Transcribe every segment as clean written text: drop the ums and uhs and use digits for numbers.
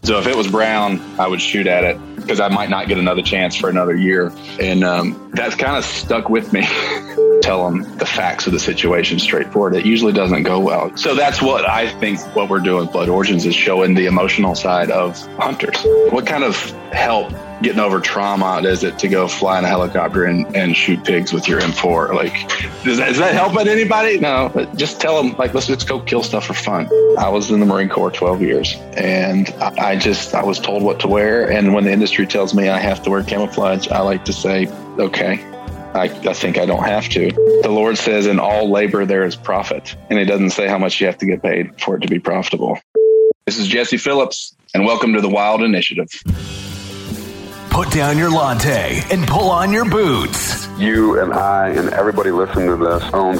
So if it was brown, I would shoot at it because I might not get another chance for another year. And that's kind of stuck with me. Tell them the facts of the situation straightforward. It usually doesn't go well. So that's what I think what we're doing with Blood Origins is showing the emotional side of hunters. What kind of help getting over trauma is it to go fly in a helicopter and shoot pigs with your M4? Like, does that help anybody? No, but just tell them, like, let's go kill stuff for fun. I was in the Marine Corps 12 years, and I was told what to wear. And when the industry tells me I have to wear camouflage, I like to say, okay, I think I don't have to. The Lord says in all labor there is profit, and it doesn't say how much you have to get paid for it to be profitable. This is Jesse Phillips, and welcome to the Wild Initiative. Put down your latte and pull on your boots. You and I and everybody listening to this owns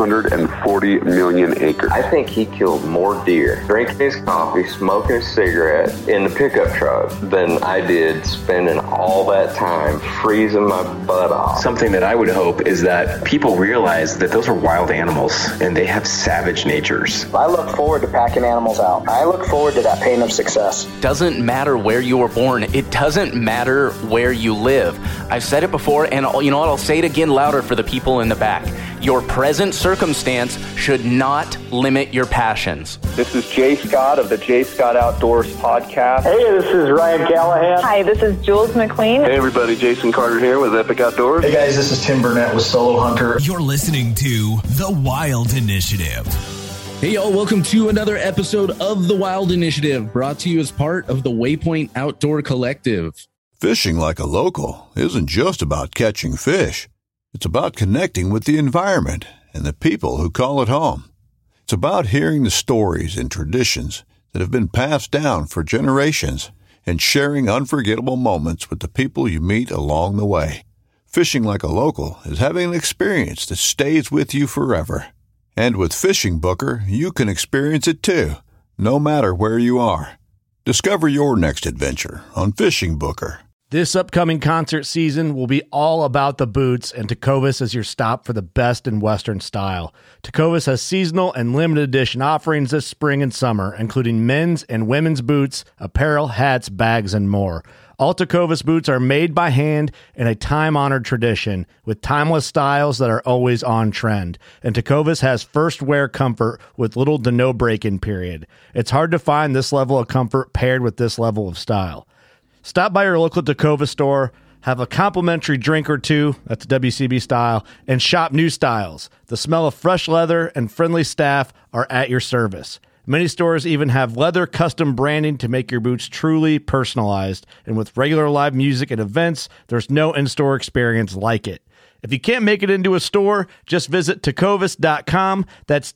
640 million acres. I think he killed more deer drinking his coffee, smoking a cigarette in the pickup truck than I did spending all that time freezing my butt off. Something that I would hope is that people realize that those are wild animals and they have savage natures. I look forward to packing animals out. I look forward to that pain of success. Doesn't matter where you were born. It doesn't matter where you live. I've said it before, and you know what? I'll say it again louder for the people in the back. Your present circumstance should not limit your passions. This is Jay Scott of the Jay Scott Outdoors podcast. Hey, this is Ryan Callahan. Hi, this is Jules McLean. Hey, everybody. Jason Carter here with Epic Outdoors. Hey, guys. This is Tim Burnett with Solo Hunter. You're listening to The Wild Initiative. Hey, y'all. Welcome to another episode of The Wild Initiative, brought to you as part of the Waypoint Outdoor Collective. Fishing like a local isn't just about catching fish. It's about connecting with the environment and the people who call it home. It's about hearing the stories and traditions that have been passed down for generations and sharing unforgettable moments with the people you meet along the way. Fishing like a local is having an experience that stays with you forever. And with Fishing Booker, you can experience it too, no matter where you are. Discover your next adventure on Fishing Booker. This upcoming concert season will be all about the boots, and Tecovas is your stop for the best in Western style. Tecovas has seasonal and limited edition offerings this spring and summer, including men's and women's boots, apparel, hats, bags, and more. All Tecovas boots are made by hand in a time-honored tradition with timeless styles that are always on trend. And Tecovas has first wear comfort with little to no break-in period. It's hard to find this level of comfort paired with this level of style. Stop by your local Tecovas store, have a complimentary drink or two, that's WCB style, and shop new styles. The smell of fresh leather and friendly staff are at your service. Many stores even have leather custom branding to make your boots truly personalized. And with regular live music and events, there's no in-store experience like it. If you can't make it into a store, just visit tecovas.com. That's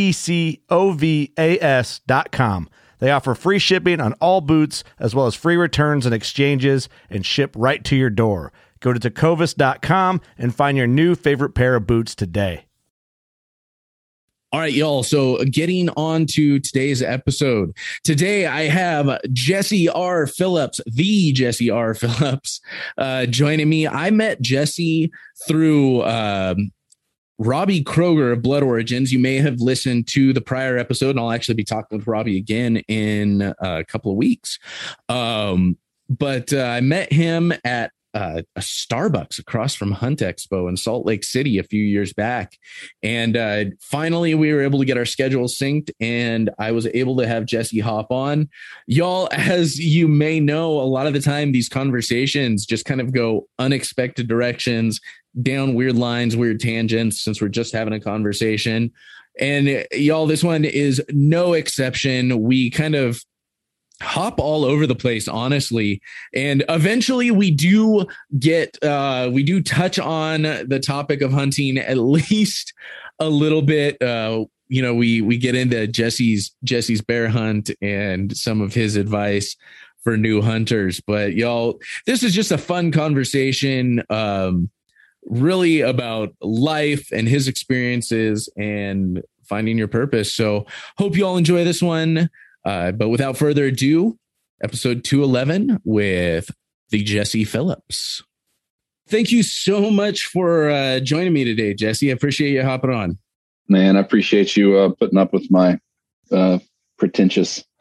TECOVAS.com. They offer free shipping on all boots, as well as free returns and exchanges, and ship right to your door. Go to tecovas.com and find your new favorite pair of boots today. All right, y'all. So getting on to today's episode. Today, I have Jesse R. Phillips, the Jesse R. Phillips, joining me. I met Jesse through Robbie Kroger of Blood Origins. You may have listened to the prior episode, and I'll actually be talking with Robbie again in a couple of weeks. But I met him at a Starbucks across from Hunt Expo in Salt Lake City a few years back. And finally, we were able to get our schedules synced, and I was able to have Jesse hop on. Y'all, as you may know, a lot of the time, these conversations just kind of go unexpected directions, down weird lines, weird tangents, since we're just having a conversation. And y'all, this one is no exception. We kind of hop all over the place, honestly. And eventually we do touch on the topic of hunting at least a little bit. We get into Jesse's bear hunt and some of his advice for new hunters. But y'all, this is just a fun conversation, really about life and his experiences and finding your purpose. So hope you all enjoy this one. But without further ado, episode 211 with the Jesse Phillips. Thank you so much for joining me today, Jesse. I appreciate you hopping on. Man, I appreciate you putting up with my pretentious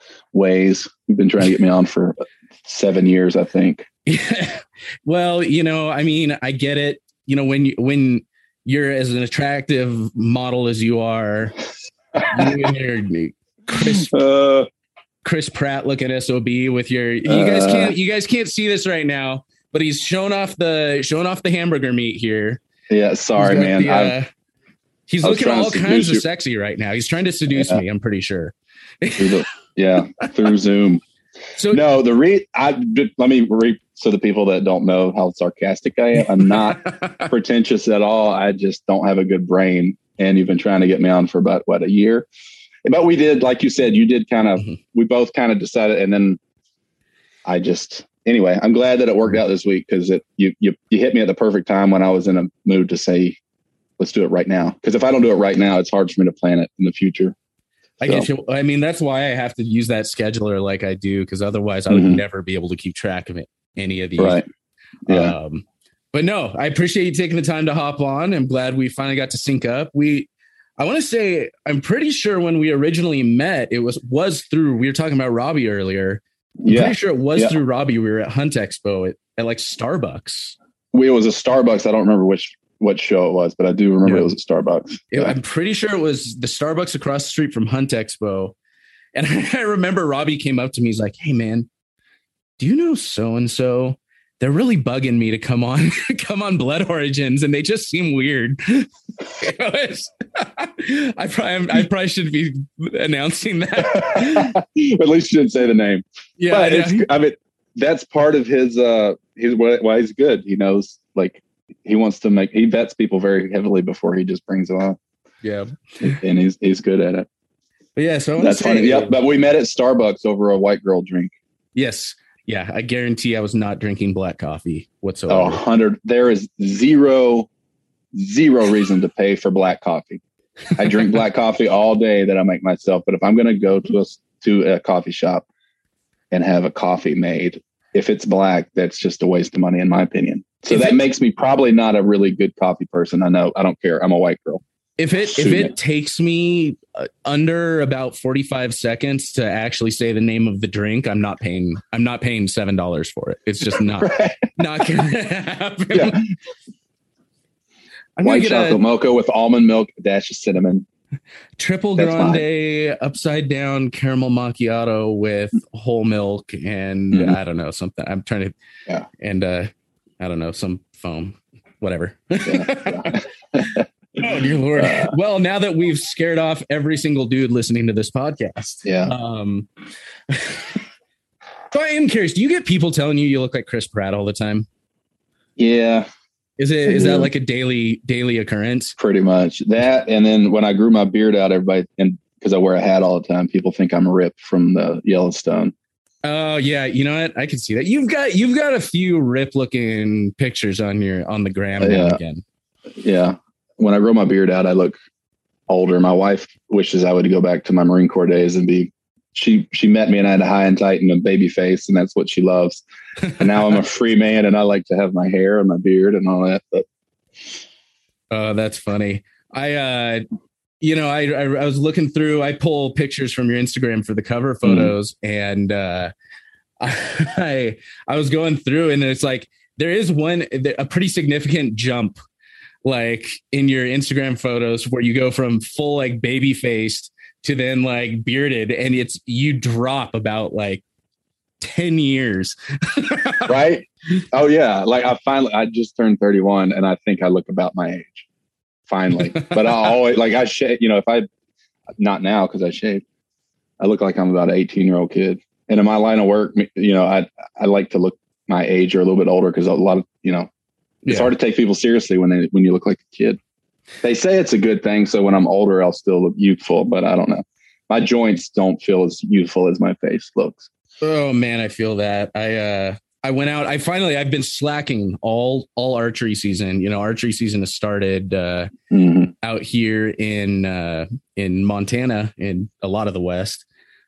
ways. You've been trying to get me on for 7 years, I think. Yeah. Well, I mean, I get it. When you're as an attractive model as you are, you and your Chris Pratt looking SOB with your, you guys can't see this right now, but he's showing off the hamburger meat here. Yeah. Sorry, man. He's looking all kinds of sexy right now. He's trying to seduce me. I'm pretty sure. Through Zoom. So no, let me so the people that don't know how sarcastic I am, I'm not pretentious at all. I just don't have a good brain. And you've been trying to get me on for about a year. But we did, like you said, you did kind of, we both kind of decided. And then anyway, I'm glad that it worked out this week because you hit me at the perfect time when I was in a mood to say, let's do it right now. Because if I don't do it right now, it's hard for me to plan it in the future. I get you. I mean, that's why I have to use that scheduler like I do, because otherwise I would never be able to keep track of any of these. Right. Yeah. But no, I appreciate you taking the time to hop on. I'm glad we finally got to sync up. I want to say, I'm pretty sure when we originally met, it was through, we were talking about Robbie earlier. I'm pretty sure it was through Robbie. We were at Hunt Expo at like Starbucks. It was a Starbucks. I don't remember what show it was, but I do remember it was at Starbucks. I'm pretty sure it was the Starbucks across the street from Hunt Expo. And I remember Robbie came up to me. He's like, hey man, do you know so-and-so? They're really bugging me to come on Blood Origins, and they just seem weird. I probably shouldn't be announcing that. At least you didn't say the name. Yeah, but that's part of his why he's good. He knows, like, he vets people very heavily before he just brings them on. Yeah, and he's good at it. But yeah, so that's funny. Yeah, but we met at Starbucks over a white girl drink. Yes. Yeah, I guarantee I was not drinking black coffee whatsoever. 100. There is zero reason to pay for black coffee. I drink black coffee all day that I make myself. But if I'm going to go to a coffee shop and have a coffee made, if it's black, that's just a waste of money, in my opinion. So that makes me probably not a really good coffee person. I know. I don't care. I'm a white girl. If it takes me under about 45 seconds to actually say the name of the drink, I'm not paying $7 for it. It's just not not gonna happen. Yeah. White chocolate mocha with almond milk, a dash of cinnamon. Triple grande upside down caramel macchiato with whole milk and I don't know, something. I'm trying to and I don't know, some foam, whatever. Oh dear Lord. Well, now that we've scared off every single dude listening to this podcast. Yeah. So I am curious, do you get people telling you look like Chris Pratt all the time? Yeah. Is that like a daily occurrence? Pretty much that. And then when I grew my beard out, everybody, and because I wear a hat all the time, people think I'm Rip from the Yellowstone. Oh yeah. You know what? I can see that. You've got a few Rip looking pictures on the gram now and again. Yeah. When I grow my beard out, I look older. My wife wishes I would go back to my Marine Corps days and she met me and I had a high and tight and a baby face, and that's what she loves. And now I'm a free man and I like to have my hair and my beard and all that. But oh, that's funny. I was looking through, I pull pictures from your Instagram for the cover photos and I was going through and it's like, there is a pretty significant jump like in your Instagram photos where you go from full like baby faced to then like bearded, and you drop about like 10 years. Right? Oh yeah. Like I just turned 31 and I think I look about my age finally, but I always I shave, not now cause I shave, I look like I'm about an 18-year-old kid. And in my line of work, I like to look my age or a little bit older. Cause a lot of, it's hard to take people seriously when you look like a kid. They say it's a good thing. So when I'm older, I'll still look youthful, but I don't know. My joints don't feel as youthful as my face looks. Oh man, I feel that. I went out. I've been slacking all archery season. Archery season has started out here in Montana, in a lot of the West.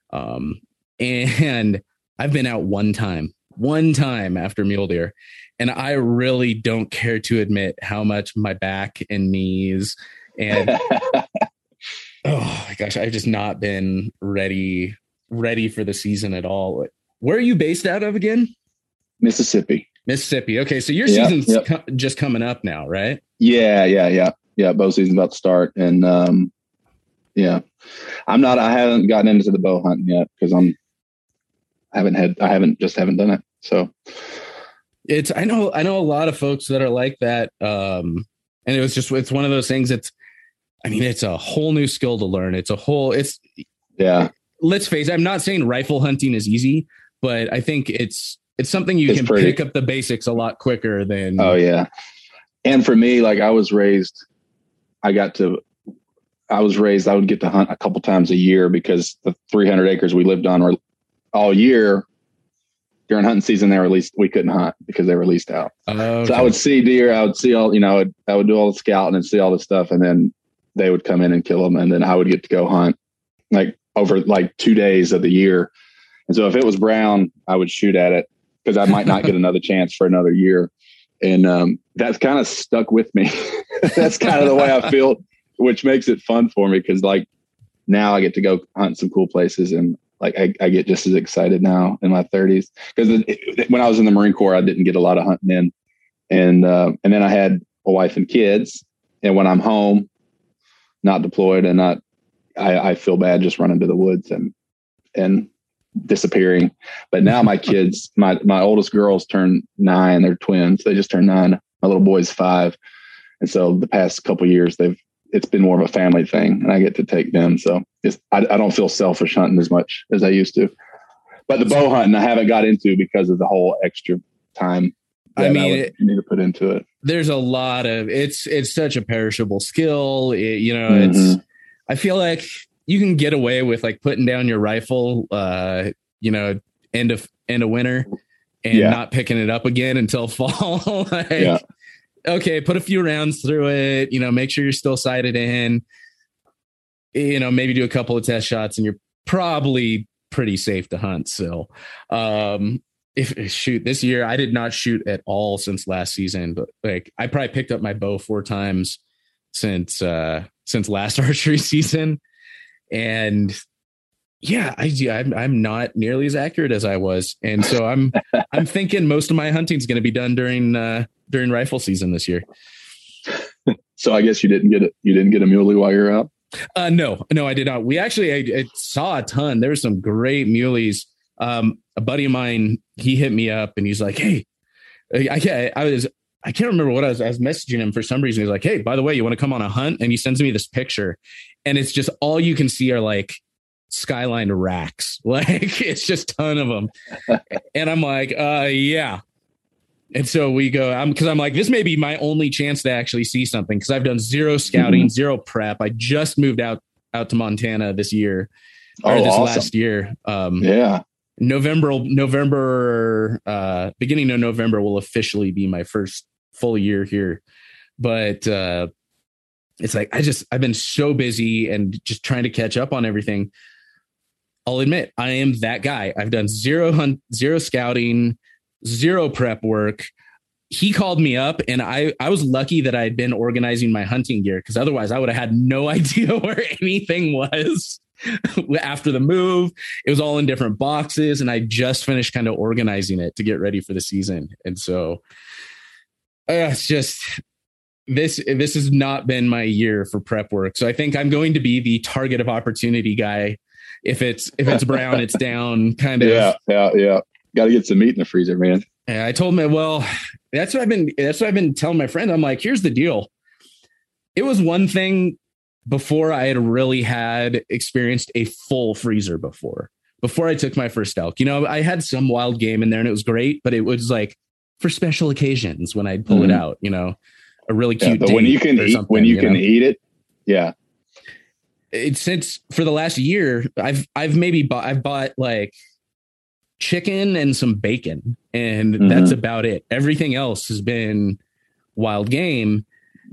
And I've been out one time after mule deer. And I really don't care to admit how much my back and knees and oh my gosh, I've just not been ready ready for the season at all. Where are you based out of again? Mississippi. Okay, so your season's just coming up now, right? Yeah. Bow season's about to start, and I haven't gotten into the bow hunting yet because I haven't done it. So I know a lot of folks that are like that, and it's one of those things. It's a whole new skill to learn. Let's face it. I'm not saying rifle hunting is easy, but I think it's something you can pick up the basics a lot quicker than. Oh yeah. And for me, like I was raised, I would get to hunt a couple times a year because the 300 acres we lived on were all year during hunting season. We couldn't hunt because they were leased out. Okay. So I would see deer. I would see all, I would do all the scouting and see all the stuff. And then they would come in and kill them. And then I would get to go hunt like over like 2 days of the year. And so if it was brown, I would shoot at it because I might not get another chance for another year. And that's kind of stuck with me. That's kind of the way I feel, which makes it fun for me. Cause like now I get to go hunt some cool places. And like, I get just as excited now in my 30s. Cause when I was in the Marine Corps, I didn't get a lot of hunting in. And then I had a wife and kids. And when I'm home, not deployed and I feel bad just running to the woods and disappearing. But now my kids, my oldest girls turned 9. They're twins. They just turned 9. My little boy's 5. And so the past couple of years, it's been more of a family thing and I get to take them. So I don't feel selfish hunting as much as I used to, but the bow hunting I haven't got into because of the whole extra time. You need to put into it. There's a lot of, it's such a perishable skill. Mm-hmm. I feel like you can get away with like putting down your rifle, end of winter and not picking it up again until fall. Okay, put a few rounds through it, make sure you're still sighted in, maybe do a couple of test shots and you're probably pretty safe to hunt still. This year, I did not shoot at all since last season, but like I probably picked up my bow 4 times since last archery season. And I'm not nearly as accurate as I was. And so I'm thinking most of my hunting is going to be done during rifle season this year. So I guess you didn't get a muley while you're out? No, I did not. We actually, I saw a ton. There were some great muleys. A buddy of mine, he hit me up and he's like, hey, I can't remember what I was messaging him for some reason. He's like, hey, by the way, you want to come on a hunt? And he sends me this picture and it's just all you can see are like skyline racks. Like it's just a ton of them. And I'm like, yeah. And so we go, because I'm like, this may be my only chance to actually see something because I've done zero scouting, zero prep. I just moved out to Montana this year last year. November, beginning of November will officially be my first full year here. But it's like, I've been so busy and just trying to catch up on everything. I'll admit I am that guy. I've done zero scouting, zero prep work. He called me up and I was lucky that I had been organizing my hunting gear because otherwise I would have had no idea where anything was. After the move, it was all in different boxes and I just finished kind of organizing it to get ready for the season. And so it's just, this has not been my year for prep work. So I think I'm going to be the target of opportunity guy. If it's brown, it's down kind of. Yeah. Got to get some meat in the freezer, man. Yeah. I told him, well, that's what I've been telling my friend. I'm like, here's the deal. It was one thing before I had really had experienced a full freezer before I took my first elk. I had some wild game in there and it was great, but it was like for special occasions when I'd pull it out, a really cute but when you can eat it. Yeah. Since for the last year, I've bought like chicken and some bacon and that's about it. Everything else has been wild game.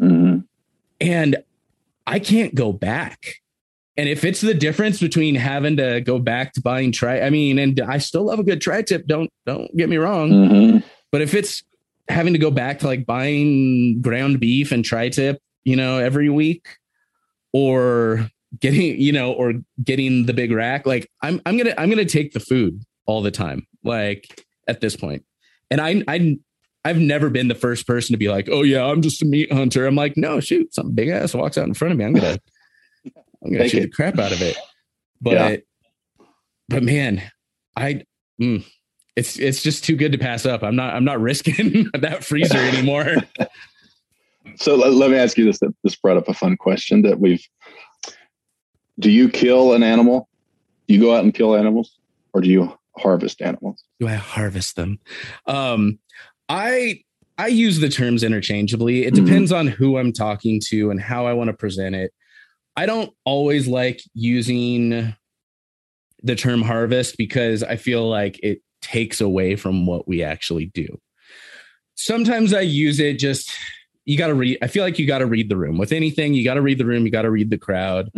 And I can't go back. And if it's the difference between having to go back to buying and I still love a good tri-tip. Don't get me wrong. But if it's having to go back to like buying ground beef and tri-tip, every week or getting, or getting the big rack. Like I'm going to take the food all the time. Like at this point. And I've never been the first person to be like, oh yeah, I'm just a meat hunter. I'm like, no, shoot, some big ass walks out in front of me. I'm going to shoot the crap out of it. But man, it's just too good to pass up. I'm not risking that freezer anymore. So let me ask you this. This brought up a fun question do you kill an animal? Do you go out and kill animals, or do you harvest animals? Do I harvest them? I use the terms interchangeably. It depends on who I'm talking to and how I want to present it. I don't always like using the term harvest because I feel like it takes away from what we actually do. Sometimes I use it just, you got to read. I feel like you got to read the room. With anything, you got to read the room. You got to read the crowd.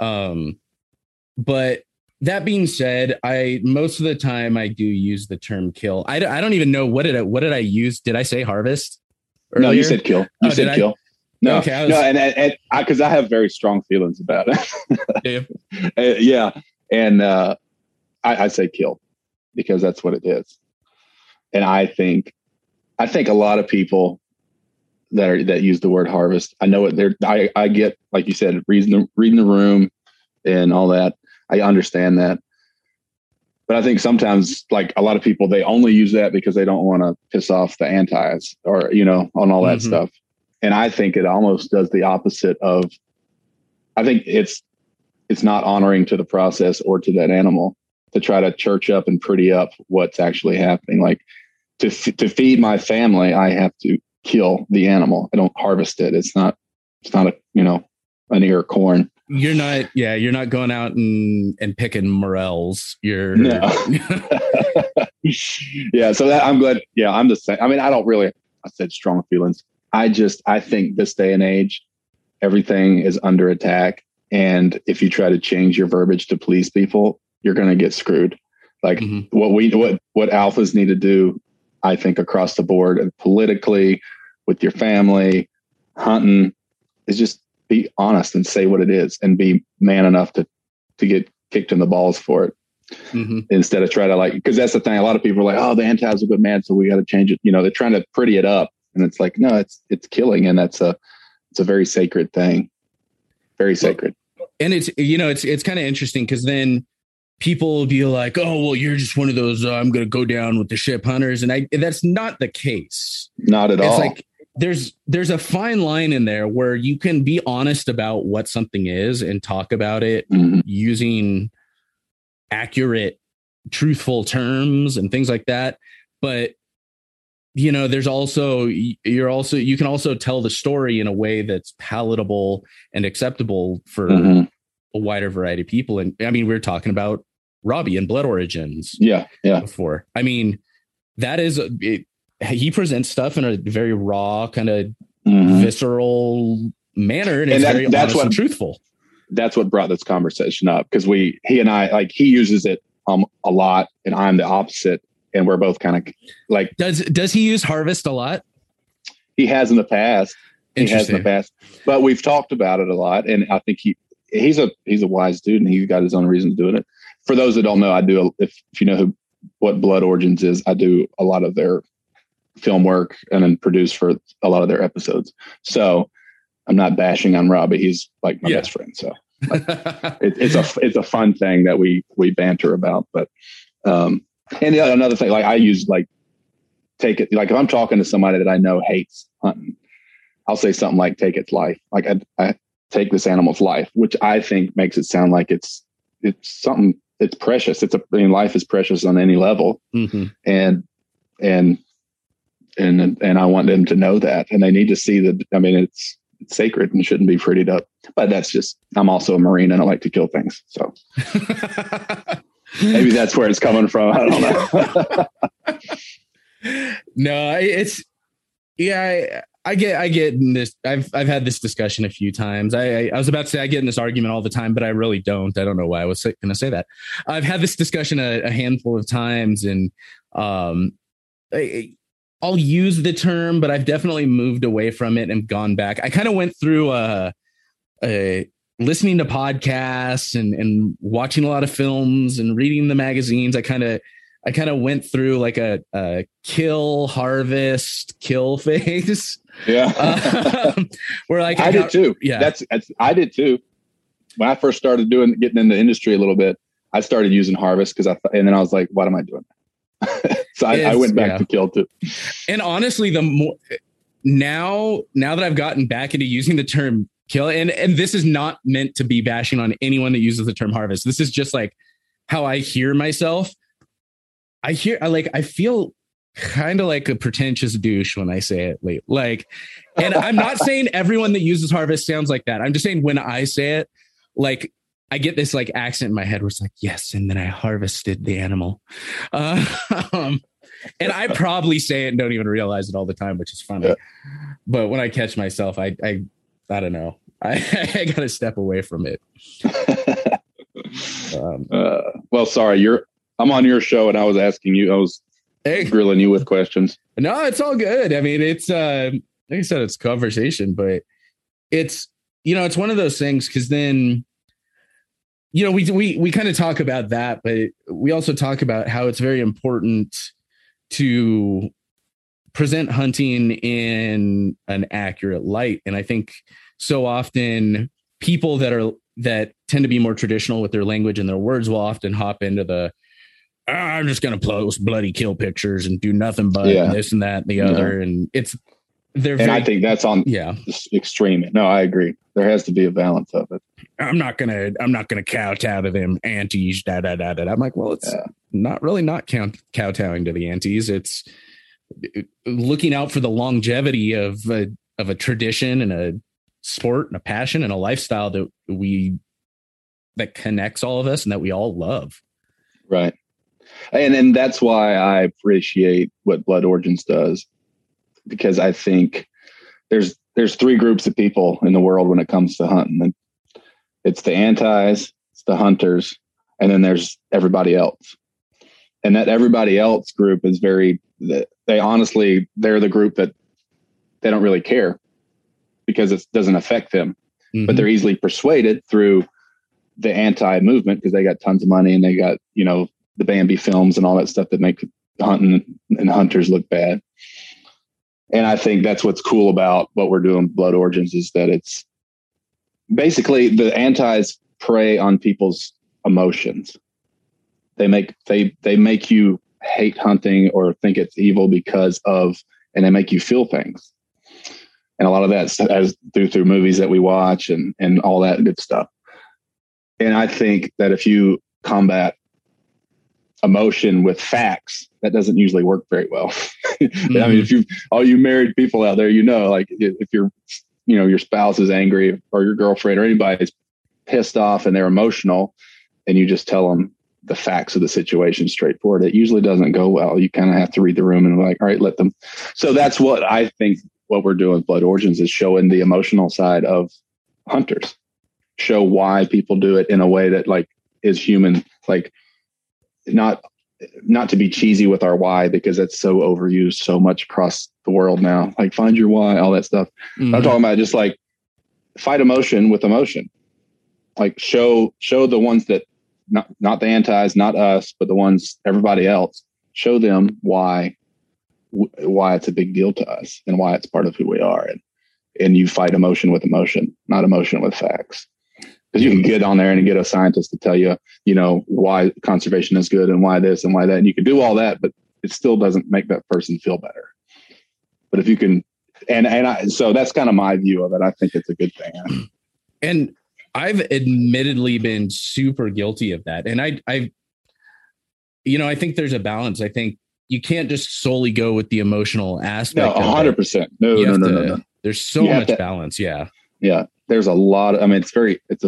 But that being said, most of the time I do use the term kill. I don't even know what did I use? Did I say harvest earlier? No, you said kill. You said kill. No, okay, and because I have very strong feelings about it. Yeah. And I say kill because that's what it is. And I think a lot of people that use the word harvest, I know it. I get, like you said, reading the room and all that. I understand that. But I think sometimes, like a lot of people, they only use that because they don't want to piss off the antis or, on all that stuff. And I think it almost does the opposite of, I think it's not honoring to the process or to that animal to try to church up and pretty up what's actually happening. Like to feed my family, I have to kill the animal. I don't harvest it. It's not a, an ear of corn. You're not going out and picking morels. No. Yeah. So that, I'm glad. Yeah. I'm the same. I mean, I said strong feelings. I think this day and age, everything is under attack. And if you try to change your verbiage to please people, you're going to get screwed. Like what alphas need to do, I think across the board and politically with your family, hunting, is just be honest and say what it is and be man enough to get kicked in the balls for it. Instead of try to because that's the thing. A lot of people are like, oh, the antis are good, man, so we got to change it. They're trying to pretty it up. And it's like, no, it's killing. And it's a very sacred thing. Very sacred. And it's kind of interesting because then people will be like, oh, well, you're just one of those, I'm going to go down with the ship hunters. And that's not the case. Not at all. It's like, there's a fine line in there where you can be honest about what something is and talk about it using accurate, truthful terms and things like that. But there's also, you can also tell the story in a way that's palatable and acceptable for a wider variety of people. And I mean, we were talking about Robbie and Blood Origins. Yeah. Before. I mean, that is he presents stuff in a very raw, kind of visceral manner, and it's very honest and truthful. That's what brought this conversation up because he and I, he uses it a lot, and I'm the opposite, and we're both kind of like. Does he use harvest a lot? He has in the past. But we've talked about it a lot, and I think he's a wise dude, and he's got his own reasons doing it. For those that don't know, I do. If you know what Blood Origins is, I do a lot of their film work and then produce for a lot of their episodes. So I'm not bashing on Robbie. He's like my best friend. So it's a fun thing that we banter about. But and another thing, I use take it. If I'm talking to somebody that I know hates hunting, I'll say something like take its life. I take this animal's life, which I think makes it sound like it's something. It's precious. Life is precious on any level. And I want them to know that, and they need to see that. I mean, it's sacred and shouldn't be prettied up. But that's just, I'm also a Marine and I like to kill things. So maybe that's where it's coming from. I don't know. No, I get in this. I've had this discussion a few times. I was about to say I get in this argument all the time, but I really don't. I don't know why I was going to say that. I've had this discussion a handful of times, and I'll use the term, but I've definitely moved away from it and gone back. I kind of went through a listening to podcasts and watching a lot of films and reading the magazines, I kind of went through like a kill, harvest, kill phase. Yeah. Where like I did too. Yeah. That's I did too. When I first started getting in the industry a little bit, I started using harvest and then I was like, what am I doing? So I went back to kill too. And honestly, the more now that I've gotten back into using the term kill, and this is not meant to be bashing on anyone that uses the term harvest. This is just like how I hear myself. I feel kind of like a pretentious douche when I say it. Like, and I'm not saying everyone that uses harvest sounds like that. I'm just saying when I say it, like I get this like accent in my head where it's like, yes, and then I harvested the animal. And I probably say it and don't even realize it all the time, which is funny. Yeah. But when I catch myself, I don't know. I got to step away from it. Well, sorry, I'm on your show and I was asking you, I was grilling you with questions. No, it's all good. I mean, it's like I said, it's conversation, but it's, it's one of those things because then, we kind of talk about that, but we also talk about how it's very important to present hunting in an accurate light. And I think so often people that tend to be more traditional with their language and their words will often hop into the, I'm just going to post bloody kill pictures and do nothing but this and that and the other. And I think that's on the extreme. No, I agree. There has to be a balance of it. I'm not gonna kowtow to them antis. Da da da da. I'm like, well, it's not kowtowing to the antis. It's looking out for the longevity of a tradition and a sport and a passion and a lifestyle that connects all of us and that we all love. Right. And that's why I appreciate what Blood Origins does, because I think there's three groups of people in the world when it comes to hunting. It's the antis, it's the hunters, and then there's everybody else. And that everybody else group is they're the group that they don't really care because it doesn't affect them, but they're easily persuaded through the anti-movement because they got tons of money and they got, the Bambi films and all that stuff that make hunting and hunters look bad. And I think that's what's cool about what we're doing with Blood Origins is that it's basically the antis prey on people's emotions. They make you hate hunting or think it's evil and they make you feel things. And a lot of that's through movies that we watch and all that good stuff. And I think that if you combat emotion with facts, that doesn't usually work very well. I mean, all you married people out there, like if your spouse is angry or your girlfriend or anybody's pissed off and they're emotional and you just tell them the facts of the situation straightforward, it usually doesn't go well. You kind of have to read the room and like, all right, let them. So that's what I think what we're doing with Blood Origins is showing the emotional side of hunters, show why people do it in a way that like is human, like not to be cheesy with our why, because it's so overused so much across the world now, like find your why, all that stuff. I'm talking about just like fight emotion with emotion, like show the ones that not the antis, not us, but the ones, everybody else, show them why it's a big deal to us and why it's part of who we are. And you fight emotion with emotion, not emotion with facts. Because you can get on there and get a scientist to tell you, why conservation is good and why this and why that. And you can do all that, but it still doesn't make that person feel better. But if you can, so that's kind of my view of it. I think it's a good thing. And I've admittedly been super guilty of that. And I think there's a balance. I think you can't just solely go with the emotional aspect. No, 100%. No. There's so much balance. Yeah. Yeah. There's a lot of, it's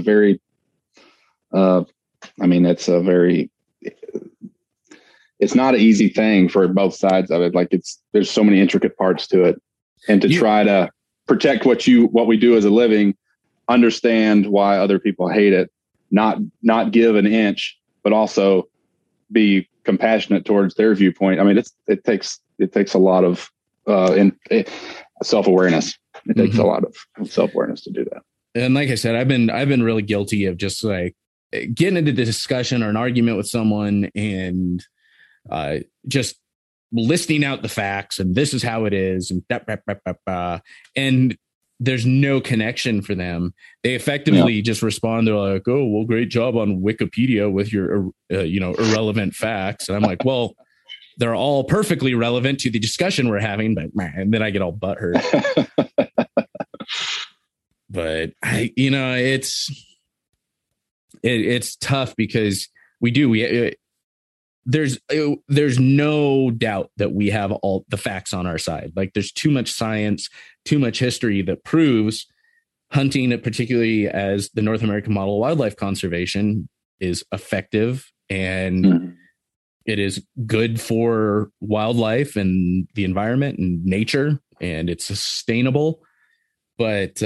not an easy thing for both sides of it. Like there's so many intricate parts to it, and to try to protect what we do as a living, understand why other people hate it, not give an inch, but also be compassionate towards their viewpoint. I mean, it takes a lot of self-awareness. It takes a lot of self-awareness to do that. And like I said, I've been really guilty of just like getting into the discussion or an argument with someone and just listing out the facts and this is how it is and there's no connection for them. They effectively just respond. They're like, "Oh, well, great job on Wikipedia with your irrelevant facts." And I'm like, "Well, they're all perfectly relevant to the discussion we're having," but and then I get all butthurt. But it's tough because there's no doubt that we have all the facts on our side. Like there's too much science, too much history that proves hunting, particularly as the North American model of wildlife conservation, is effective and it is good for wildlife and the environment and nature, and it's sustainable. But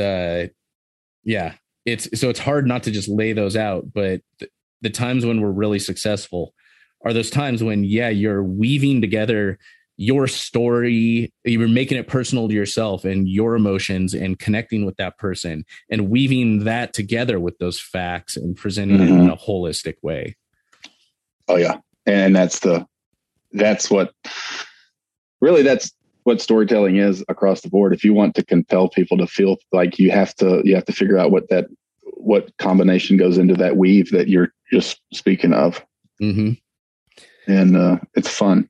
it's hard not to just lay those out. But the times when we're really successful are those times when, you're weaving together your story, you're making it personal to yourself and your emotions and connecting with that person and weaving that together with those facts and presenting it in a holistic way. Oh yeah. And that's what storytelling is across the board. If you want to compel people to feel like you have to figure out what combination goes into that weave that you're just speaking of. Mm-hmm. And it's fun.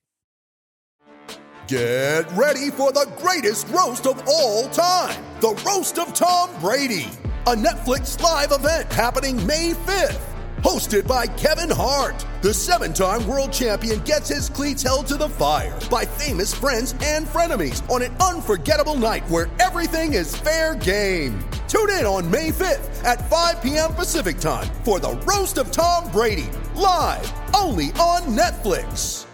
Get ready for the greatest roast of all time. The Roast of Tom Brady. A Netflix live event happening May 5th. Hosted by Kevin Hart. The 7-time world champion gets his cleats held to the fire by famous friends and frenemies on an unforgettable night where everything is fair game. Tune in on May 5th at 5 p.m. Pacific time for the Roast of Tom Brady. Live only on Netflix.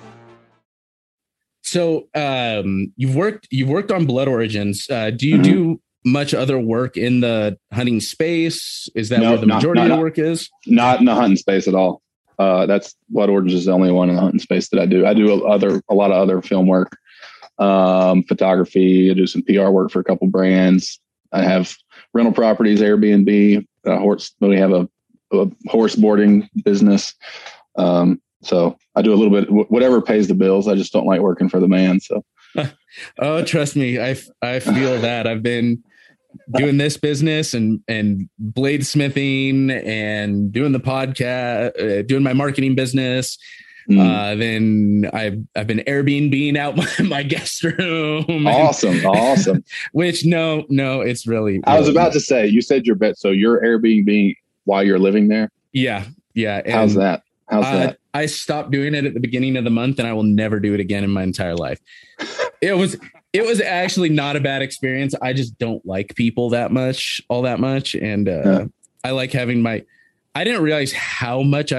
So you've worked on Blood Origins. Do you do much other work in the hunting space? Is that where the majority of the work is? Not in the hunting space at all. That's Blood Origins is the only one in the hunting space that I do. I do a lot of other film work, photography. I do some PR work for a couple brands. I have rental properties, Airbnb, we have a horse boarding business. So I do a little bit, whatever pays the bills. I just don't like working for the man. So, oh, trust me. I feel that. I've been doing this business and bladesmithing and doing the podcast, doing my marketing business. Then I've been Airbnb-ing out my guest room. Awesome. Which no, it's really. I was about to say, you said your bet. So you're Airbnb while you're living there. Yeah. And, how's that? I stopped doing it at the beginning of the month, and I will never do it again in my entire life. It was actually not a bad experience. I just don't like people all that much. And I like having I didn't realize how much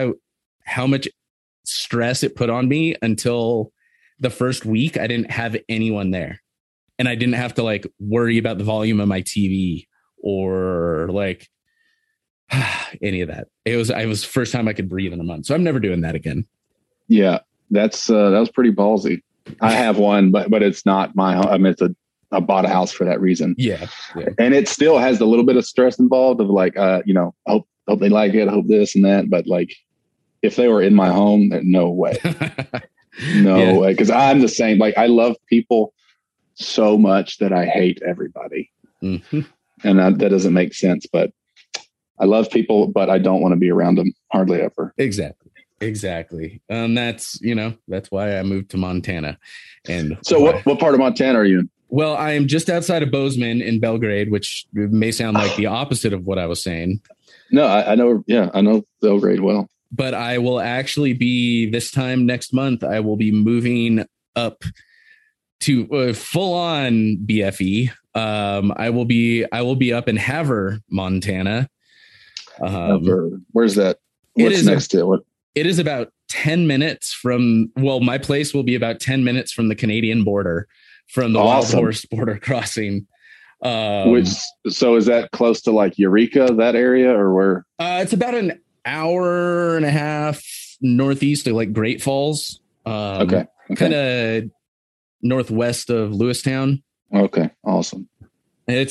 stress it put on me until the first week. I didn't have anyone there, and I didn't have to worry about the volume of my TV or any of that. It was the first time I could breathe in a month. So I'm never doing that again. Yeah, that was pretty ballsy. I have one, but it's not my home. I mean, I bought a house for that reason. Yeah. And it still has a little bit of stress involved of hope they like it. I hope this and that. But if they were in my home, no way, no way. Cause I'm the same. I love people so much that I hate everybody. Mm-hmm. And that doesn't make sense, but I love people, but I don't want to be around them hardly ever. Exactly. That's why I moved to Montana. And so what part of Montana are you in? Well, I am just outside of Bozeman in Belgrade, which may sound like the opposite of what I was saying. No, I know. Yeah, I know Belgrade well. But I will actually be this time next month. I will be moving up to full on BFE. I will be up in Havre, Montana. Where's that? What's next to it? It is about 10 minutes my place will be about 10 minutes from the Canadian border, from the Wild Horse border crossing. So is that close to Eureka, that area, or where? It's about an hour and a half northeast of Great Falls. Okay. Kind of northwest of Lewistown. Okay. Awesome. It's up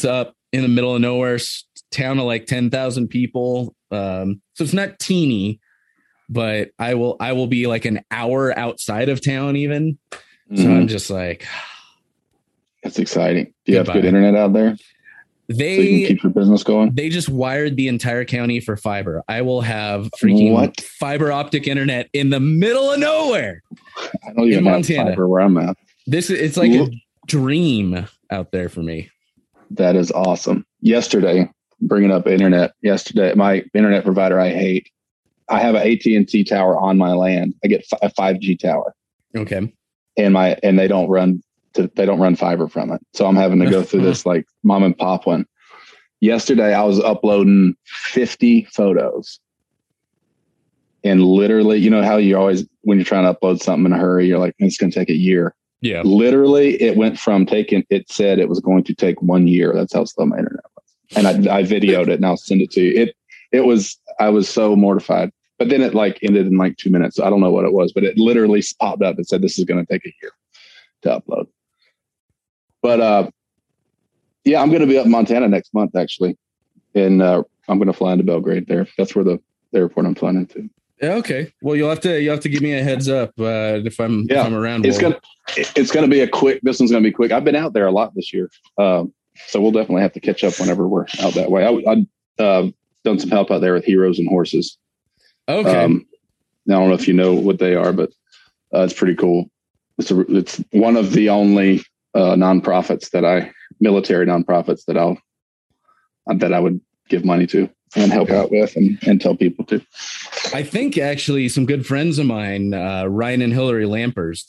in the middle of nowhere, town of like 10,000 people. So it's not teeny, but I will be like an hour outside of town even. So I'm just like, that's exciting. Do you have good internet out there? So you can keep your business going? They just wired the entire county for fiber. I will have freaking fiber optic internet in the middle of nowhere. I don't even have fiber where I'm at. It's like a dream out there for me. That is awesome. Yesterday, bringing up internet. Yesterday, my internet provider I hate. I have an AT&T tower on my land. I get a 5G tower. Okay. And they don't run fiber from it. So I'm having to go through this like mom and pop one. Yesterday, I was uploading 50 photos. And literally, you know how you always, when you're trying to upload something in a hurry, you're like, it's going to take a year. Yeah. Literally, it went from it said it was going to take 1 year. That's how slow my internet was. And I videoed it and I'll send it to you. I was so mortified. But then it like ended in like 2 minutes. So I don't know what it was, but it literally popped up and said, this is going to take a year to upload. But yeah, I'm going to be up in Montana next month, actually. And I'm going to fly into Belgrade there. That's where the airport I'm flying into. Yeah, okay. Well, you'll have to give me a heads up if I'm around. It's going to be this one's going to be quick. I've been out there a lot this year. So we'll definitely have to catch up whenever we're out that way. I've done some help out there with Heroes and Horses. Okay. I don't know if you know what they are, but it's pretty cool. It's one of the only military nonprofits that I would give money to and help out with and tell people to. I think actually some good friends of mine, Ryan and Hillary Lampers,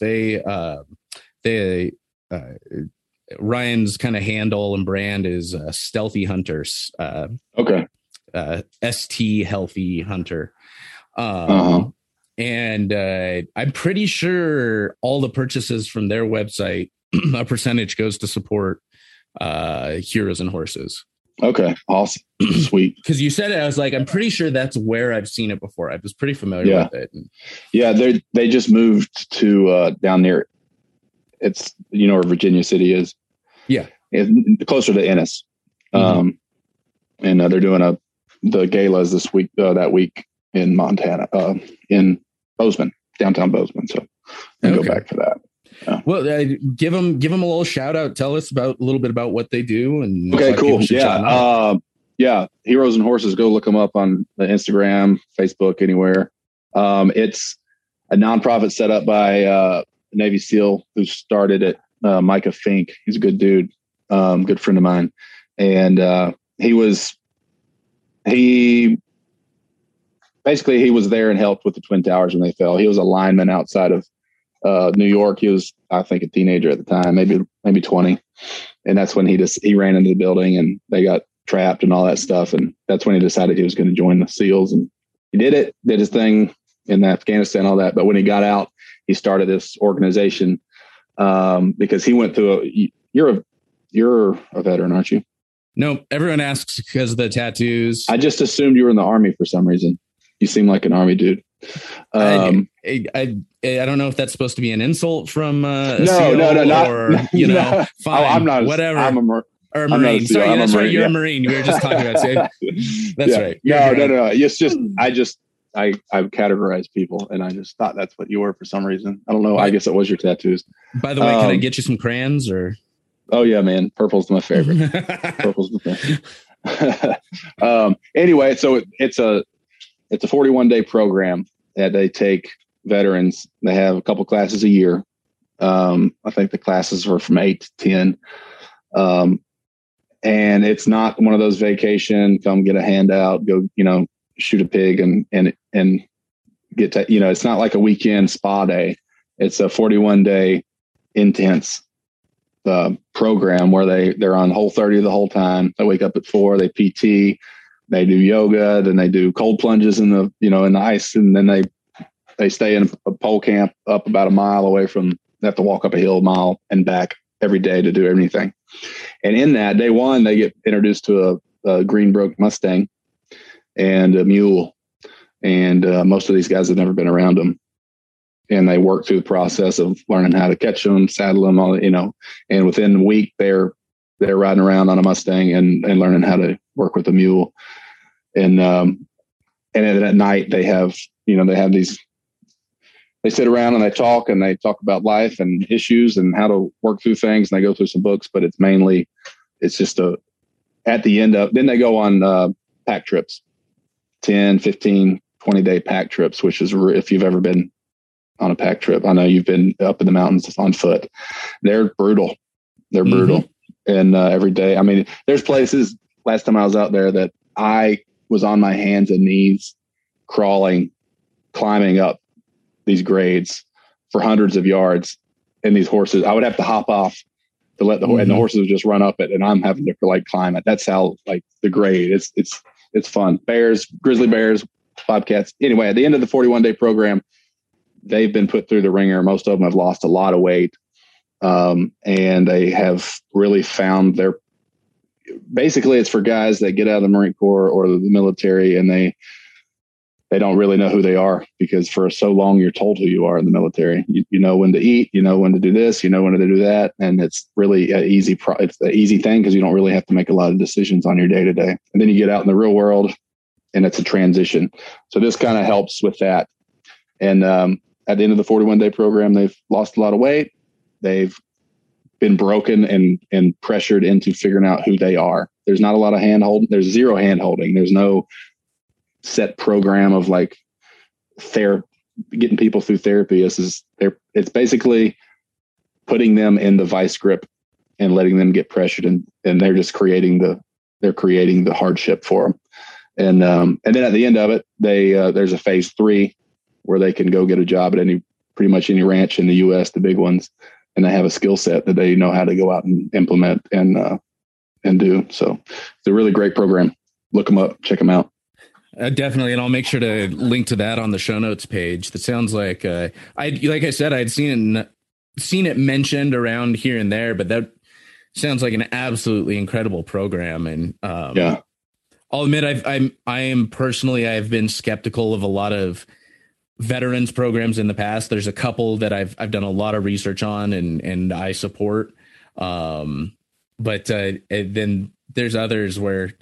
Ryan's kind of handle and brand is Stealthy Hunters. Okay. ST Healthy Hunter. And I'm pretty sure all the purchases from their website, a percentage goes to support Heroes and Horses. Okay. Awesome. Sweet. Because you said it, I was like, I'm pretty sure that's where I've seen it before. I was pretty familiar with it. Yeah. They just moved to down near, it's, you know where Virginia City is. Yeah. It's closer to Ennis. And they're doing the galas this week, that week in Montana, in Bozeman, downtown Bozeman. So go back for that. Yeah. Well, give them a little shout out. Tell us a little bit about what they do. And okay, cool. Yeah. Heroes and Horses. Go look them up on the Instagram, Facebook, anywhere. It's a nonprofit set up by Navy SEAL who started it. Micah Fink. He's a good dude, good friend of mine, and he was there and helped with the Twin Towers when they fell. He was a lineman outside of New York. He was, I think, a teenager at the time, maybe 20. And that's when he ran into the building and they got trapped and all that stuff. And that's when he decided he was going to join the SEALs, and he did his thing in Afghanistan, all that. But when he got out, he started this organization because he went through you're a veteran, aren't you? No, everyone asks because of the tattoos. I just assumed you were in the Army for some reason. You seem like an Army dude. I don't know if that's supposed to be an insult from no, fine, I'm not. Whatever. I'm a Marine. Sorry, that's right. You're a Marine. We were just talking about it. That's right. No. It's just I categorize people, and I just thought that's what you were for some reason. I don't know. I guess it was your tattoos. By the way, can I get you some crayons or? Oh yeah, man. Purple's my favorite. Purple's my favorite. Anyway, so it's a 41-day program that they take veterans. They have a couple classes a year. I think the classes are from 8 to 10. And it's not one of those vacation, come get a handout, go, shoot a pig and get to, it's not like a weekend spa day. It's a 41-day intense program where they're on Whole30 the whole time. They wake up at 4, they PT, they do yoga, then they do cold plunges in the ice. And then they stay in a pole camp up about a mile away from, they have to walk up a hill, mile and back every day to do anything. And in that day one, they get introduced to a Greenbrook Mustang and a mule. And most of these guys have never been around them. And they work through the process of learning how to catch them, saddle them, and within a week, they're they're riding around on a Mustang and learning how to work with a mule. And then at night they have these, they sit around and they talk about life and issues and how to work through things. And they go through some books, but it's just at the end of, then they go on pack trips, 10, 15, 20-day pack trips, which is, if you've ever been on a pack trip, I know you've been up in the mountains on foot. They're brutal. They're brutal. And every day, I mean, there's places, last time I was out there, that I was on my hands and knees crawling, climbing up these grades for hundreds of yards. And these horses, I would have to hop off to let and the horses would just run up it, and I'm having to climb it. That's how the grade. It's fun. Bears, grizzly bears, bobcats. Anyway, at the end of the 41-day program, they've been put through the ringer. Most of them have lost a lot of weight. And they have really found basically it's for guys that get out of the Marine Corps or the military, and they don't really know who they are, because for so long you're told who you are in the military. You know when to eat, you know when to do this, you know when to do that. And it's really it's an easy thing, because you don't really have to make a lot of decisions on your day to day. And then you get out in the real world and it's a transition. So this kind of helps with that. And at the end of the 41-day program, they've lost a lot of weight. They've been broken and pressured into figuring out who they are. There's not a lot of hand holding. There's zero hand holding. There's no set program of getting people through therapy. It's basically putting them in the vice grip and letting them get pressured, and they're just creating the hardship for them. And then at the end of it, there's a phase 3 where they can go get a job at pretty much any ranch in the U.S., the big ones, and they have a skill set that they know how to go out and implement and do. So it's a really great program. Look them up, check them out. Definitely, and I'll make sure to link to that on the show notes page. That sounds like like I said, I'd seen it mentioned around here and there, but that sounds like an absolutely incredible program. And yeah, I'll admit I've been skeptical of a lot of veterans programs in the past. There's a couple that I've done a lot of research on and I support, but then there's others where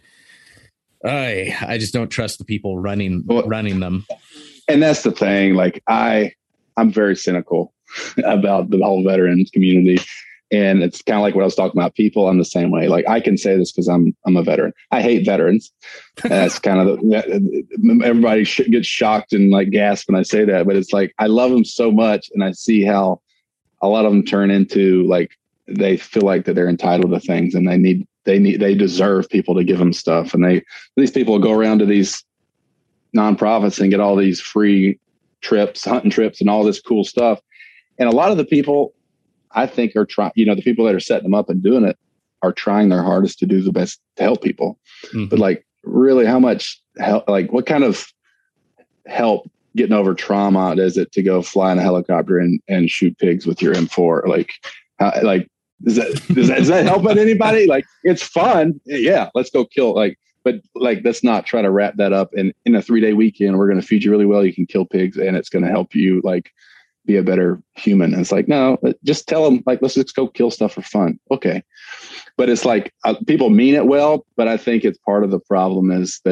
I just don't trust the people running them. And that's the thing. I'm very cynical about the whole veterans community. And it's kind of like what I was talking about. People, I'm the same way. I can say this because I'm a veteran. I hate veterans. That's kind of everybody gets shocked and gasp when I say that. But it's I love them so much, and I see how a lot of them turn into they feel like that they're entitled to things, and they deserve people to give them stuff. And these people will go around to these nonprofits and get all these free trips, hunting trips, and all this cool stuff. And a lot of the people, I think, are trying, the people that are setting them up and doing it are trying their hardest to do the best to help people. Mm-hmm. But really, how much help, what kind of help getting over trauma is it to go fly in a helicopter and shoot pigs with your M4? Does that help anybody? It's fun. Yeah, let's go kill. But let's not try to wrap that up in a 3-day weekend. We're going to feed you really well. You can kill pigs, and it's going to help you be a better human. And it's no, just tell them let's just go kill stuff for fun. Okay. But it's people mean it well, but I think it's part of the problem is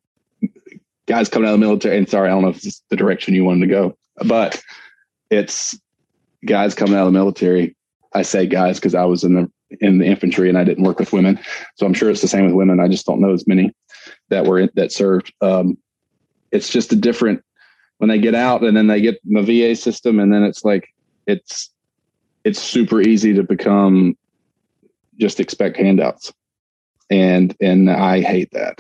guys coming out of the military, and sorry, I don't know if it's the direction you wanted to go, but it's guys coming out of the military. I say guys because I was in the infantry and I didn't work with women. So I'm sure it's the same with women. I just don't know as many that served. It's just a different, when they get out and then they get the VA system, and then it's super easy to become just expect handouts. And I hate that.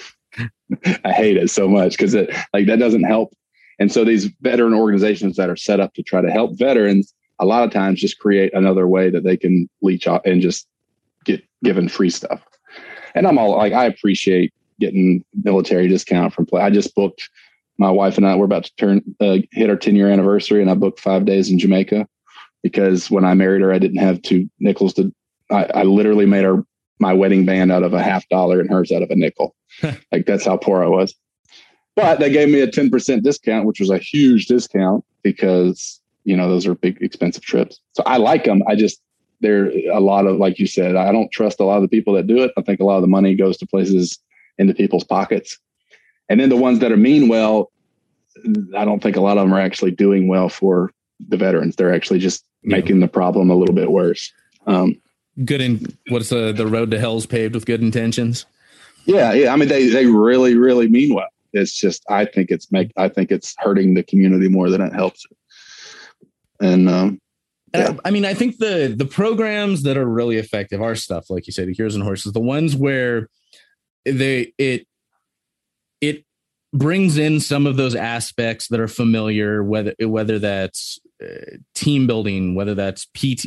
I hate it so much because that doesn't help. And so these veteran organizations that are set up to try to help veterans, a lot of times just create another way that they can leech off and just get given free stuff. And I'm all I appreciate getting military discount from play. I just booked, my wife and I, we're about to hit our 10-year anniversary, and I booked 5 days in Jamaica because when I married her, I didn't have $2 I literally made my wedding band out of $50 and hers out of a nickel. That's how poor I was. But they gave me a 10% discount, which was a huge discount because, those are big, expensive trips. So I like them. there a lot of, like you said, I don't trust a lot of the people that do it. I think a lot of the money goes to places into people's pockets. And then the ones that are mean well, I don't think a lot of them are actually doing well for the veterans. They're actually just making the problem a little bit worse. What's the road to hell's paved with good intentions? Yeah. I mean, they really, really mean well. It's just, I think it's hurting the community more than it helps it. And I mean, I think the programs that are really effective are stuff like you said, the Heroes and Horses, the ones where it brings in some of those aspects that are familiar, whether that's team building, whether that's PT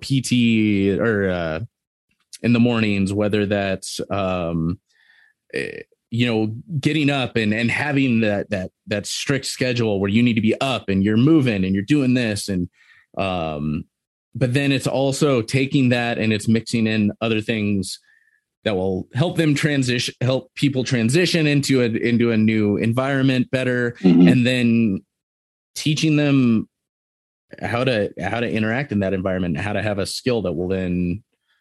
or in the mornings, whether that's getting up and having that strict schedule where you need to be up and you're moving and you're doing this, and but then it's also taking that and it's mixing in other things that will help people transition into a new environment better, and then teaching them how to interact in that environment, how to have a skill that will then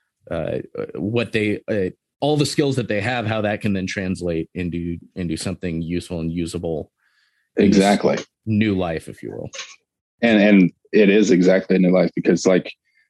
all the skills that they have, how that can then translate into something useful and usable. Exactly. New life, if you will. And it is exactly a new life, because like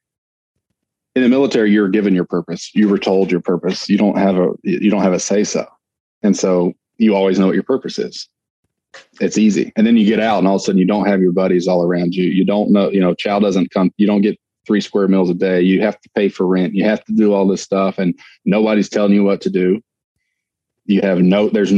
in the military, you're given your purpose. You were told your purpose. You don't have a say so. And so you always know what your purpose is. It's easy. And then you get out and all of a sudden you don't have your buddies all around you. You don't know, chow doesn't come, you don't get 3 square meals a day. You have to pay for rent. You have to do all this stuff, and nobody's telling you what to do. You have and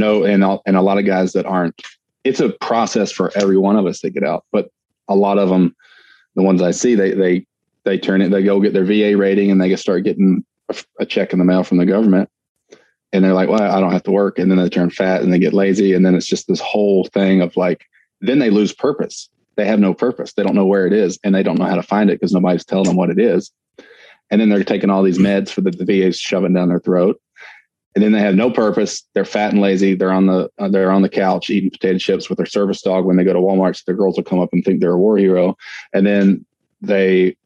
a lot of guys that aren't. It's a process for every one of us to get out, but a lot of them, the ones I see, they turn it, they go get their VA rating and they start getting a check in the mail from the government, and they're like, well, I don't have to work. And then they turn fat and they get lazy. And then it's just this whole thing of like, then they lose purpose. They have no purpose. They don't know where it is, and they don't know how to find it because nobody's telling them what it is. And then they're taking all these meds for the VA's shoving down their throat. And then they have no purpose. They're fat and lazy. They're on the couch eating potato chips with their service dog when they go to Walmart. So their girls will come up and think they're a war hero. And then they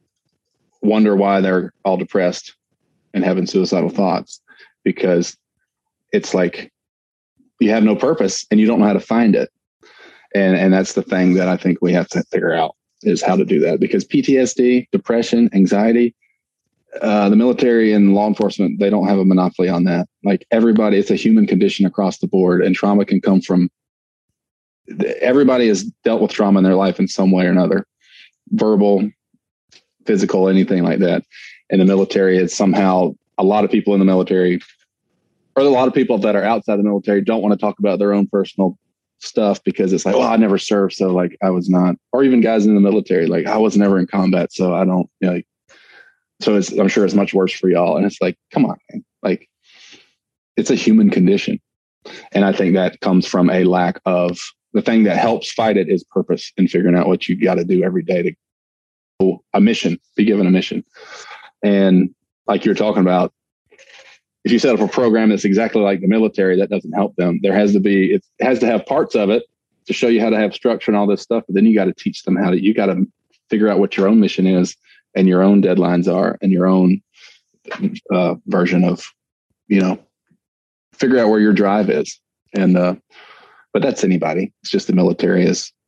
wonder why they're all depressed and having suicidal thoughts, because it's like you have no purpose and you don't know how to find it. And that's the thing that I think we have to figure out, is how to do that, because PTSD, depression, anxiety, the military and law enforcement, they don't have a monopoly on that. Like everybody, it's a human condition across the board, and trauma can come from, everybody has dealt with trauma in their life in some way or another, verbal, physical, anything like that. In the military, it's somehow a lot of people in the military, or a lot of people that are outside the military, don't want to talk about their own personal stuff, because it's like, well, I never served, so like I was not, or even guys in the military, like I was never in combat, so I don't, so I'm sure it's much worse for y'all. And it's like, come on, man. Like it's a human condition. And I think that comes from a lack of, the thing that helps fight it is purpose, and figuring out what you got to do every day to go a mission, be given a mission. And like you're talking about, if you set up a program that's exactly like the military, that doesn't help them. It has to have parts of it to show you how to have structure and all this stuff. But then you got to teach them you got to figure out what your own mission is, and your own deadlines are, and your own version of, figure out where your drive is. And, but that's anybody. It's just the military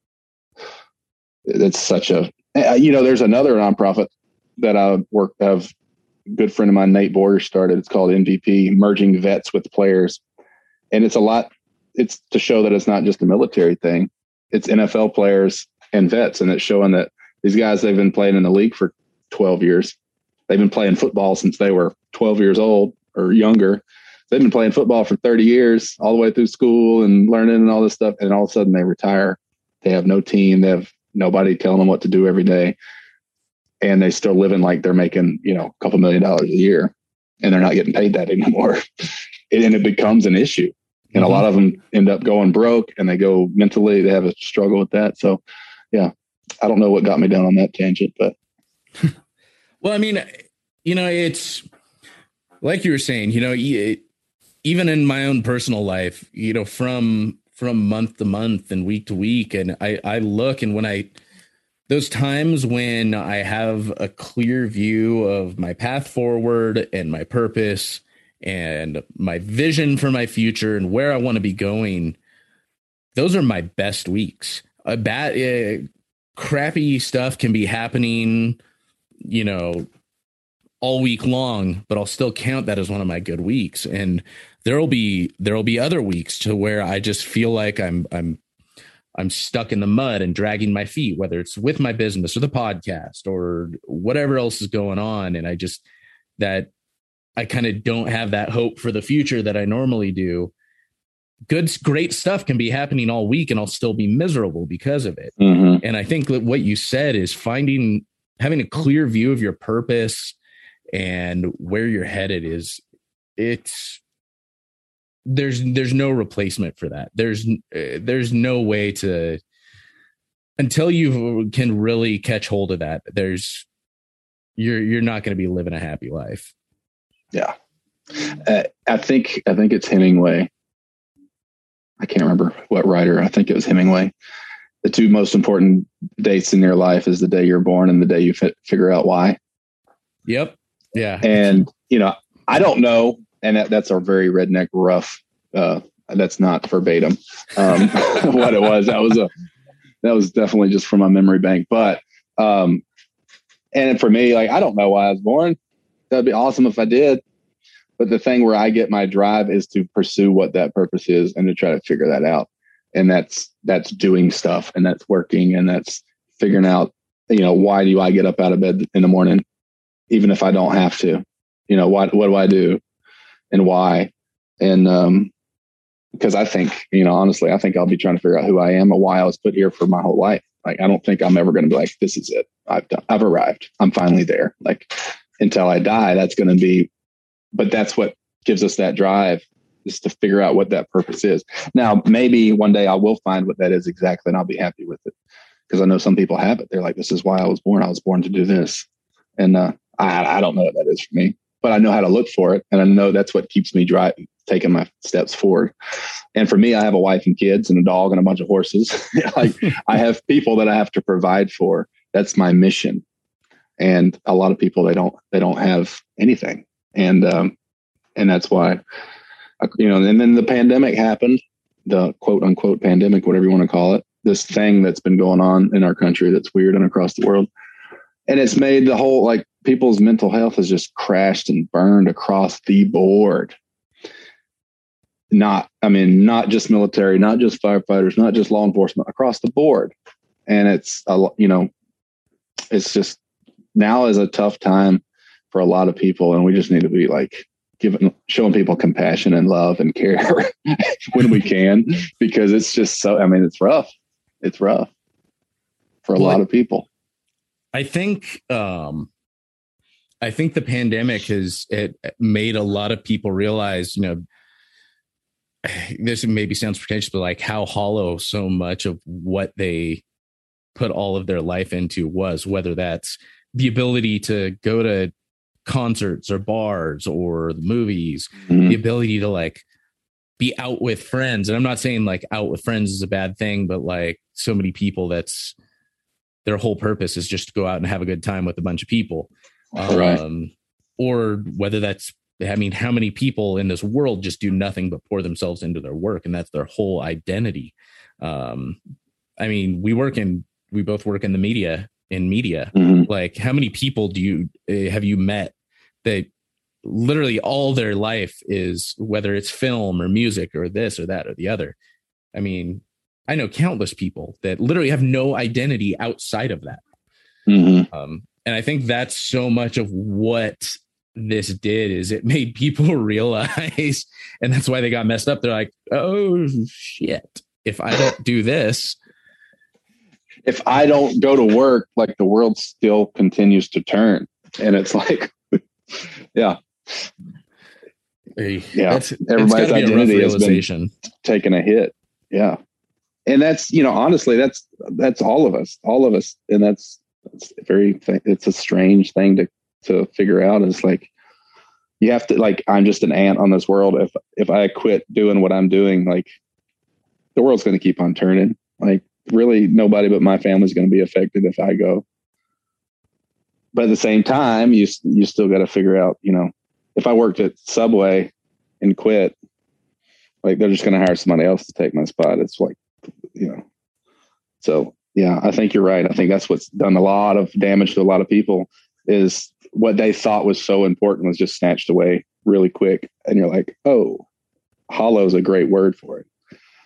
it's such a, there's another nonprofit that I work of. Good friend of mine, Nate Boyer, started. It's called MVP, Merging Vets with Players. And it's to show that it's not just a military thing. It's NFL players and vets. And it's showing that these guys, they've been playing in the league for 12 years. They've been playing football since they were 12 years old or younger. They've been playing football for 30 years, all the way through school and learning and all this stuff. And all of a sudden they retire. They have no team. They have nobody telling them what to do every day. And they still living like they're making, a couple $1 million a year, and they're not getting paid that anymore. And it becomes an issue. And a lot of them end up going broke, and they go mentally, they have a struggle with that. So yeah, I don't know what got me down on that tangent, but. Well, I mean, it's like you were saying, even in my own personal life, from month to month and week to week. And I look, and when I those times when I have a clear view of my path forward and my purpose and my vision for my future and where I want to be going, those are my best weeks. Crappy stuff can be happening, all week long, but I'll still count that as one of my good weeks. And there'll be other weeks to where I just feel like I'm stuck in the mud and dragging my feet, whether it's with my business or the podcast or whatever else is going on. And I kind of don't have that hope for the future that I normally do. Great stuff can be happening all week and I'll still be miserable because of it. Mm-hmm. And I think that what you said is having a clear view of your purpose and where you're headed there's no replacement for that. There's no way to, until you can really catch hold of that, you're not going to be living a happy life. Yeah. I think it's Hemingway. I can't remember what writer. I think it was Hemingway. The two most important dates in your life is the day you're born and the day you figure out why. Yep. Yeah. And, I don't know. And that's a very redneck rough. That's not verbatim what it was. That was definitely just from my memory bank. But, and for me, I don't know why I was born. That'd be awesome if I did. But the thing where I get my drive is to pursue what that purpose is and to try to figure that out. And that's doing stuff and that's working and that's figuring out, why do I get up out of bed in the morning, even if I don't have to, what do I do and why? And, because I think, honestly, I think I'll be trying to figure out who I am and why I was put here for my whole life. I don't think I'm ever going to be like, this is it. I've arrived. I'm finally there. Until I die, that's going to be, but that's what gives us that drive, is to figure out what that purpose is. Now, maybe one day I will find what that is exactly, and I'll be happy with it. Because I know some people have it. They're like, this is why I was born. I was born to do this. And I don't know what that is for me, but I know how to look for it. And I know that's what keeps me taking my steps forward. And for me, I have a wife and kids and a dog and a bunch of horses. I have people that I have to provide for. That's my mission. And a lot of people, they don't have anything. And that's why, and then the pandemic happened, the quote unquote pandemic, whatever you want to call it, this thing that's been going on in our country that's weird and across the world. And it's made the whole, people's mental health has just crashed and burned across the board. Not just military, not just firefighters, not just law enforcement, across the board. And it's just, now is a tough time for a lot of people. And we just need to be showing people compassion and love and care when we can, because it's just so, it's rough. It's rough for a lot of people. I think the pandemic it made a lot of people realize, this maybe sounds pretentious, but how hollow so much of what they put all of their life into was, whether that's the ability to go to concerts or bars or the movies, the ability to be out with friends. And I'm not saying out with friends is a bad thing, but so many people, that's their whole purpose is just to go out and have a good time with a bunch of people. Right. Or whether that's, how many people in this world just do nothing but pour themselves into their work, and that's their whole identity. We both work in the media. Mm-hmm. How many people have you met that literally all their life is, whether it's film or music or this or that or the other? I know countless people that literally have no identity outside of that. Mm-hmm. And I think that's so much of what this did, is it made people realize, and that's why they got messed up. They're like, oh shit, if I don't do this, if I don't go to work, the world still continues to turn. And it's yeah. Everybody's identity has been taking a hit. Yeah. And that's, honestly, that's all of us. And it's a strange thing to figure out. Is you have to, I'm just an ant on this world. If I quit doing what I'm doing, the world's going to keep on turning. really nobody but my family's going to be affected if I go. But at the same time, you still got to figure out, if I worked at Subway and quit, like they're just going to hire somebody else to take my spot. It's like, so yeah, I think you're right. I think that's what's done a lot of damage to a lot of people is what they thought was so important was just snatched away really quick. And you're like, oh, hollow is a great word for it.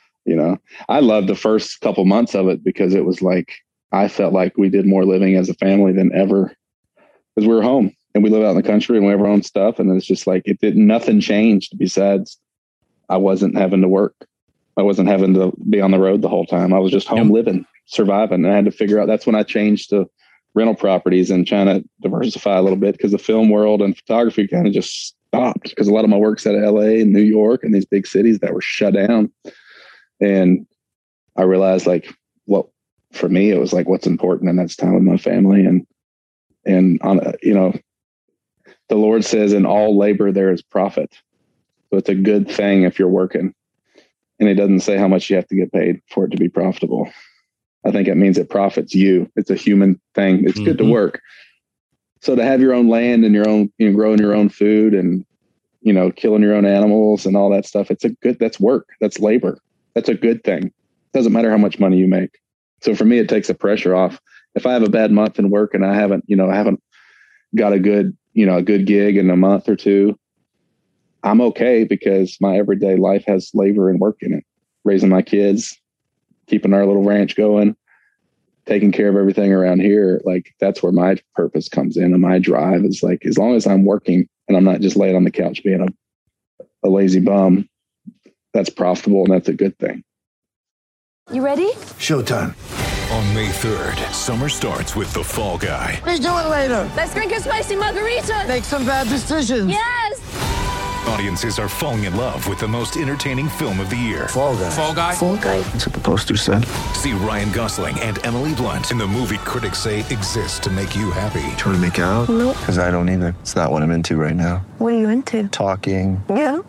I loved the first couple months of it because it was like, I felt like we did more living as a family than ever because we were home and we live out in the country and we have our own stuff. And it's just like, nothing changed besides I wasn't having to work. I wasn't having to be on the road the whole time. I was just home living, surviving. And I had to figure out, that's when I changed to rental properties and trying to diversify a little bit because the film world and photography kind of just stopped because a lot of my work's out of LA and New York and these big cities that were shut down. And I realized for me, it was like, what's important. And that's time with my family. And on, the Lord says in all labor, there is profit. So it's a good thing if you're working, and it doesn't say how much you have to get paid for it to be profitable. I think it means it profits you. It's a human thing. It's good to work. So to have your own land and your own, growing your own food and, killing your own animals and all that stuff. That's work. That's labor. That's a good thing. It doesn't matter how much money you make. So for me, it takes the pressure off. If I have a bad month in work and I haven't got a good gig in a month or two, I'm okay because my everyday life has labor and work in it. Raising my kids, keeping our little ranch going, taking care of everything around here. Like that's where my purpose comes in. And my drive is like, as long as I'm working and I'm not just laying on the couch being a lazy bum, that's profitable. And that's a good thing. You ready? Showtime. On May 3rd, summer starts with The Fall Guy. Let's do it later. Let's drink a spicy margarita. Make some bad decisions. Yes. Audiences are falling in love with the most entertaining film of the year. Fall Guy. Fall Guy. Fall Guy. That's what the poster said. See Ryan Gosling and Emily Blunt in the movie critics say exists to make you happy. Trying to make it out? Nope. Because I don't either. It's not what I'm into right now. What are you into? Talking. Yeah.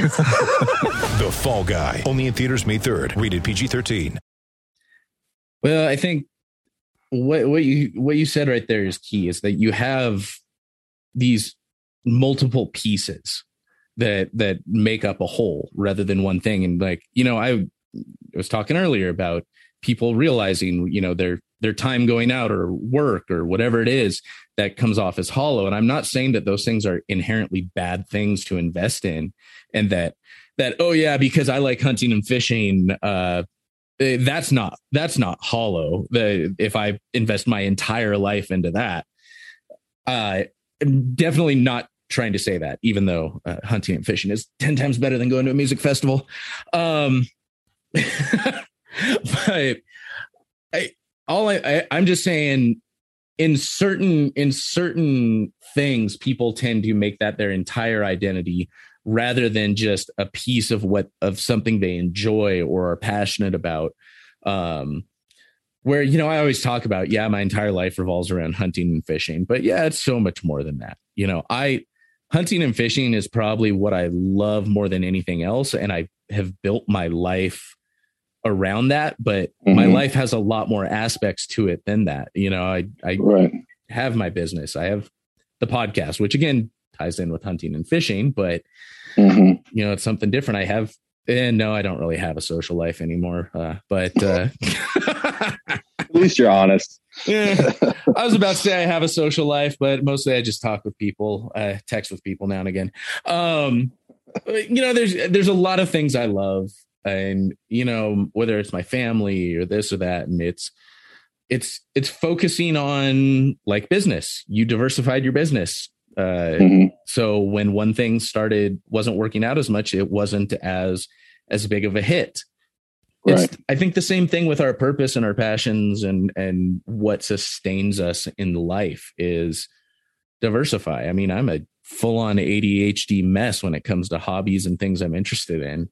The Fall Guy. Only in theaters May 3rd. Rated PG-13. Well, I think what you said right there is key, is that you have these multiple pieces that make up a whole rather than one thing. And like, I was talking earlier about people realizing, their time going out or work or whatever it is that comes off as hollow. And I'm not saying that those things are inherently bad things to invest in, and that, oh yeah, because I like hunting and fishing, that's not hollow. If I invest my entire life into that, definitely not trying to say that, even though hunting and fishing is 10 times better than going to a music festival. But I'm just saying in certain things, people tend to make that their entire identity rather than just a piece of something they enjoy or are passionate about. Where, I always talk about, my entire life revolves around hunting and fishing, but it's so much more than that. Hunting and fishing is probably what I love more than anything else. And I have built my life around that, but my life has a lot more aspects to it than that. I have my business. I have the podcast, which again ties in with hunting and fishing, but it's something different. No, I don't really have a social life anymore. But at least you're honest. Yeah, I was about to say I have a social life, but mostly I just talk with people, text with people now and again. There's a lot of things I love, and whether it's my family or this or that, and it's focusing on like business. You diversified your business. So when one thing wasn't working out as much, it wasn't as big of a hit. It's, I think, the same thing with our purpose and our passions and what sustains us in life is diversify. I mean, I'm a full-on ADHD mess when it comes to hobbies and things I'm interested in.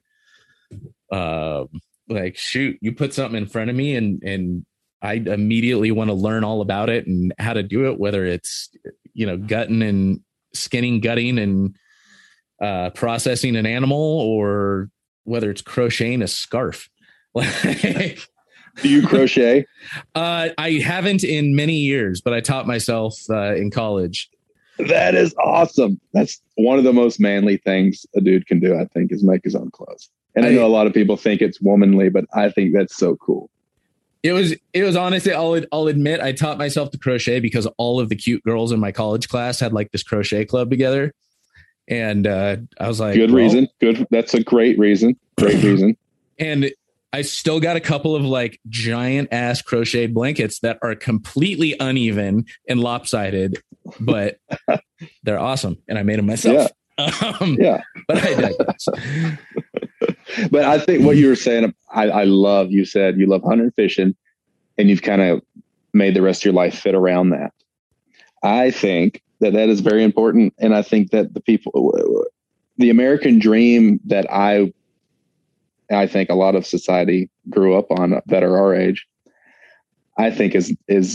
You put something in front of me and I immediately want to learn all about it and how to do it, whether it's, gutting and gutting and processing an animal, or whether it's crocheting a scarf. Do you crochet? I haven't in many years, but I taught myself in college. That is awesome. That's one of the most manly things a dude can do, I think, is make his own clothes. And I know a lot of people think it's womanly, but I think that's so cool. It was honestly, I'll admit, I taught myself to crochet because all of the cute girls in my college class had like this crochet club together. And I was like, good reason. Good. That's a great reason. Great reason. And I still got a couple of like giant ass crocheted blankets that are completely uneven and lopsided, but they're awesome. And I made them myself. Yeah. But I digress. But I think what you were saying, I love, you said you love hunting and fishing, and you've kind of made the rest of your life fit around that. I think that is very important. And I think that the American dream that I think a lot of society grew up on that are our age, I think is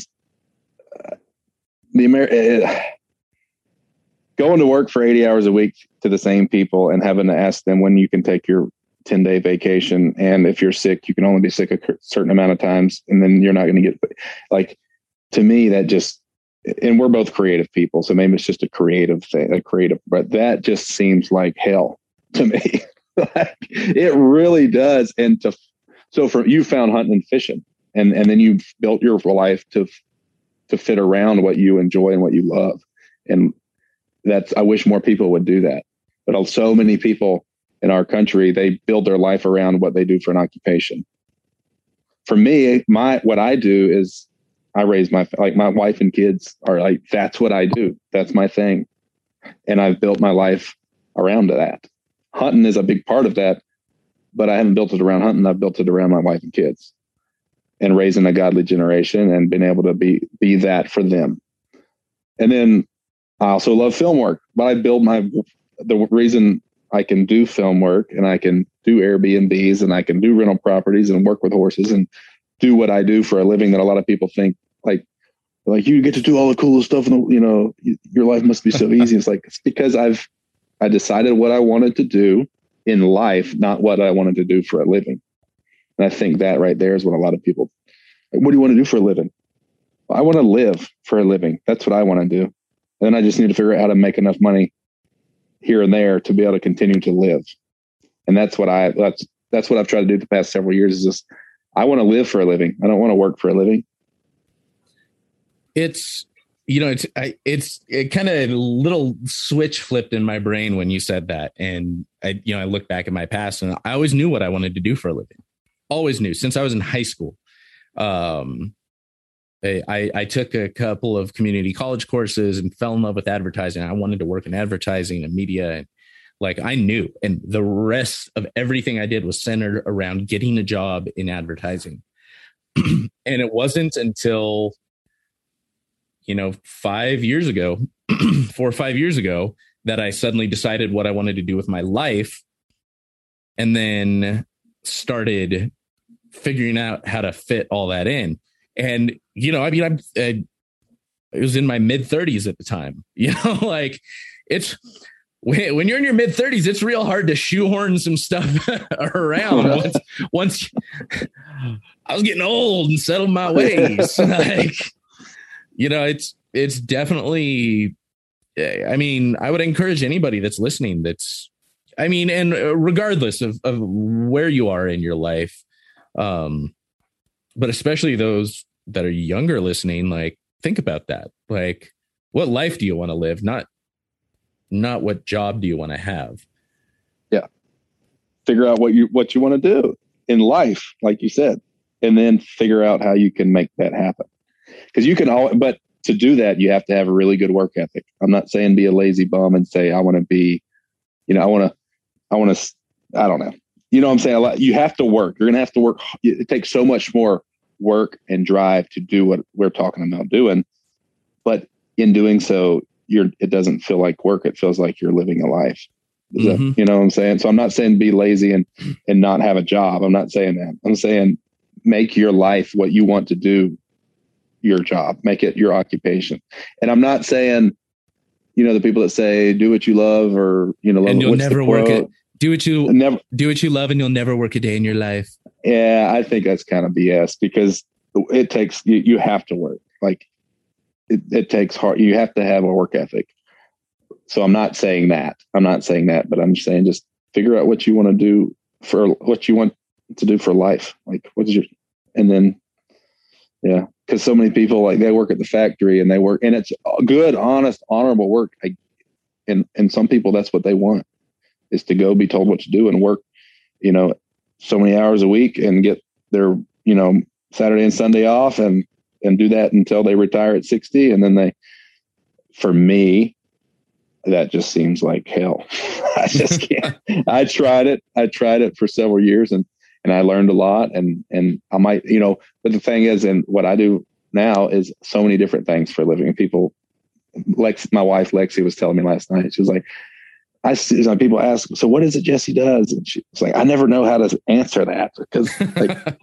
going to work for 80 hours a week to the same people and having to ask them when you can take your 10-day vacation. And if you're sick, you can only be sick a certain amount of times. And then you're not going to get, like, to me, that just, and we're both creative people. So maybe it's just a creative thing, but that just seems like hell to me. Like, it really does. And so you found hunting and fishing, and then you built your life to fit around what you enjoy and what you love. And I wish more people would do that. But so many people in our country, they build their life around what they do for an occupation. For me, what I do is I raise my wife and kids are like, that's what I do. That's my thing. And I've built my life around that. Hunting is a big part of that, but I haven't built it around hunting. I've built it around my wife and kids and raising a godly generation and being able to be that for them. And then I also love film work, but I build the reason I can do film work and I can do Airbnbs and I can do rental properties and work with horses and do what I do for a living that a lot of people think like you get to do all the coolest stuff and your life must be so easy. It's because I decided what I wanted to do in life, not what I wanted to do for a living. And I think that right there is what a lot of people, what do you want to do for a living? I want to live for a living. That's what I want to do. And then I just need to figure out how to make enough money here and there to be able to continue to live. And that's what I've tried to do the past several years is just, I want to live for a living. I don't want to work for a living. It's kind of a little switch flipped in my brain when you said that. And I look back at my past and I always knew what I wanted to do for a living. Always knew since I was in high school. I took a couple of community college courses and fell in love with advertising. I wanted to work in advertising and media. And I knew, and the rest of everything I did was centered around getting a job in advertising. And it wasn't until, 5 years ago, 4 or 5 years ago, that I suddenly decided what I wanted to do with my life. And then started figuring out how to fit all that in. And, I was in my mid 30s at the time, it's when you're in your mid 30s, it's real hard to shoehorn some stuff around. Once I was getting old and settled my ways, it's definitely, I would encourage anybody that's listening and regardless of where you are in your life, but especially those that are younger listening, think about that. What life do you want to live? Not what job do you want to have? Yeah. Figure out what you want to do in life, like you said, and then figure out how you can make that happen. Because you can but to do that, you have to have a really good work ethic. I'm not saying be a lazy bum and say, I want to be, I don't know. You know what I'm saying? You have to work. You're going to have to work. It takes so much more work and drive to do what we're talking about doing. But in doing so, it doesn't feel like work. It feels like you're living a life. You know what I'm saying? So I'm not saying be lazy and not have a job. I'm not saying that. I'm saying make your life what you want to do, your job, make it your occupation. And I'm not saying, the people that say, do what you love or, love and you'll never work it. Do what you love and you'll never work a day in your life. Yeah, I think that's kind of BS because it takes, you have to work. Like it takes hard. You have to have a work ethic. So I'm not saying that, but I'm saying just figure out what you want to do for what you want to do for life. Like and then, yeah. Cause so many people, like they work at the factory and it's good, honest, honorable work. And some people, that's what they want, is to go be told what to do and work, so many hours a week and get their, Saturday and Sunday off and do that until they retire at 60. And then for me, that just seems like hell. I just can't. I tried it for several years and I learned a lot and I might, but the thing is, and what I do now is so many different things for a living. And people, like my wife, Lexi, was telling me last night, she was like, people ask, so what is it Jesse does? And she's like, I never know how to answer that because like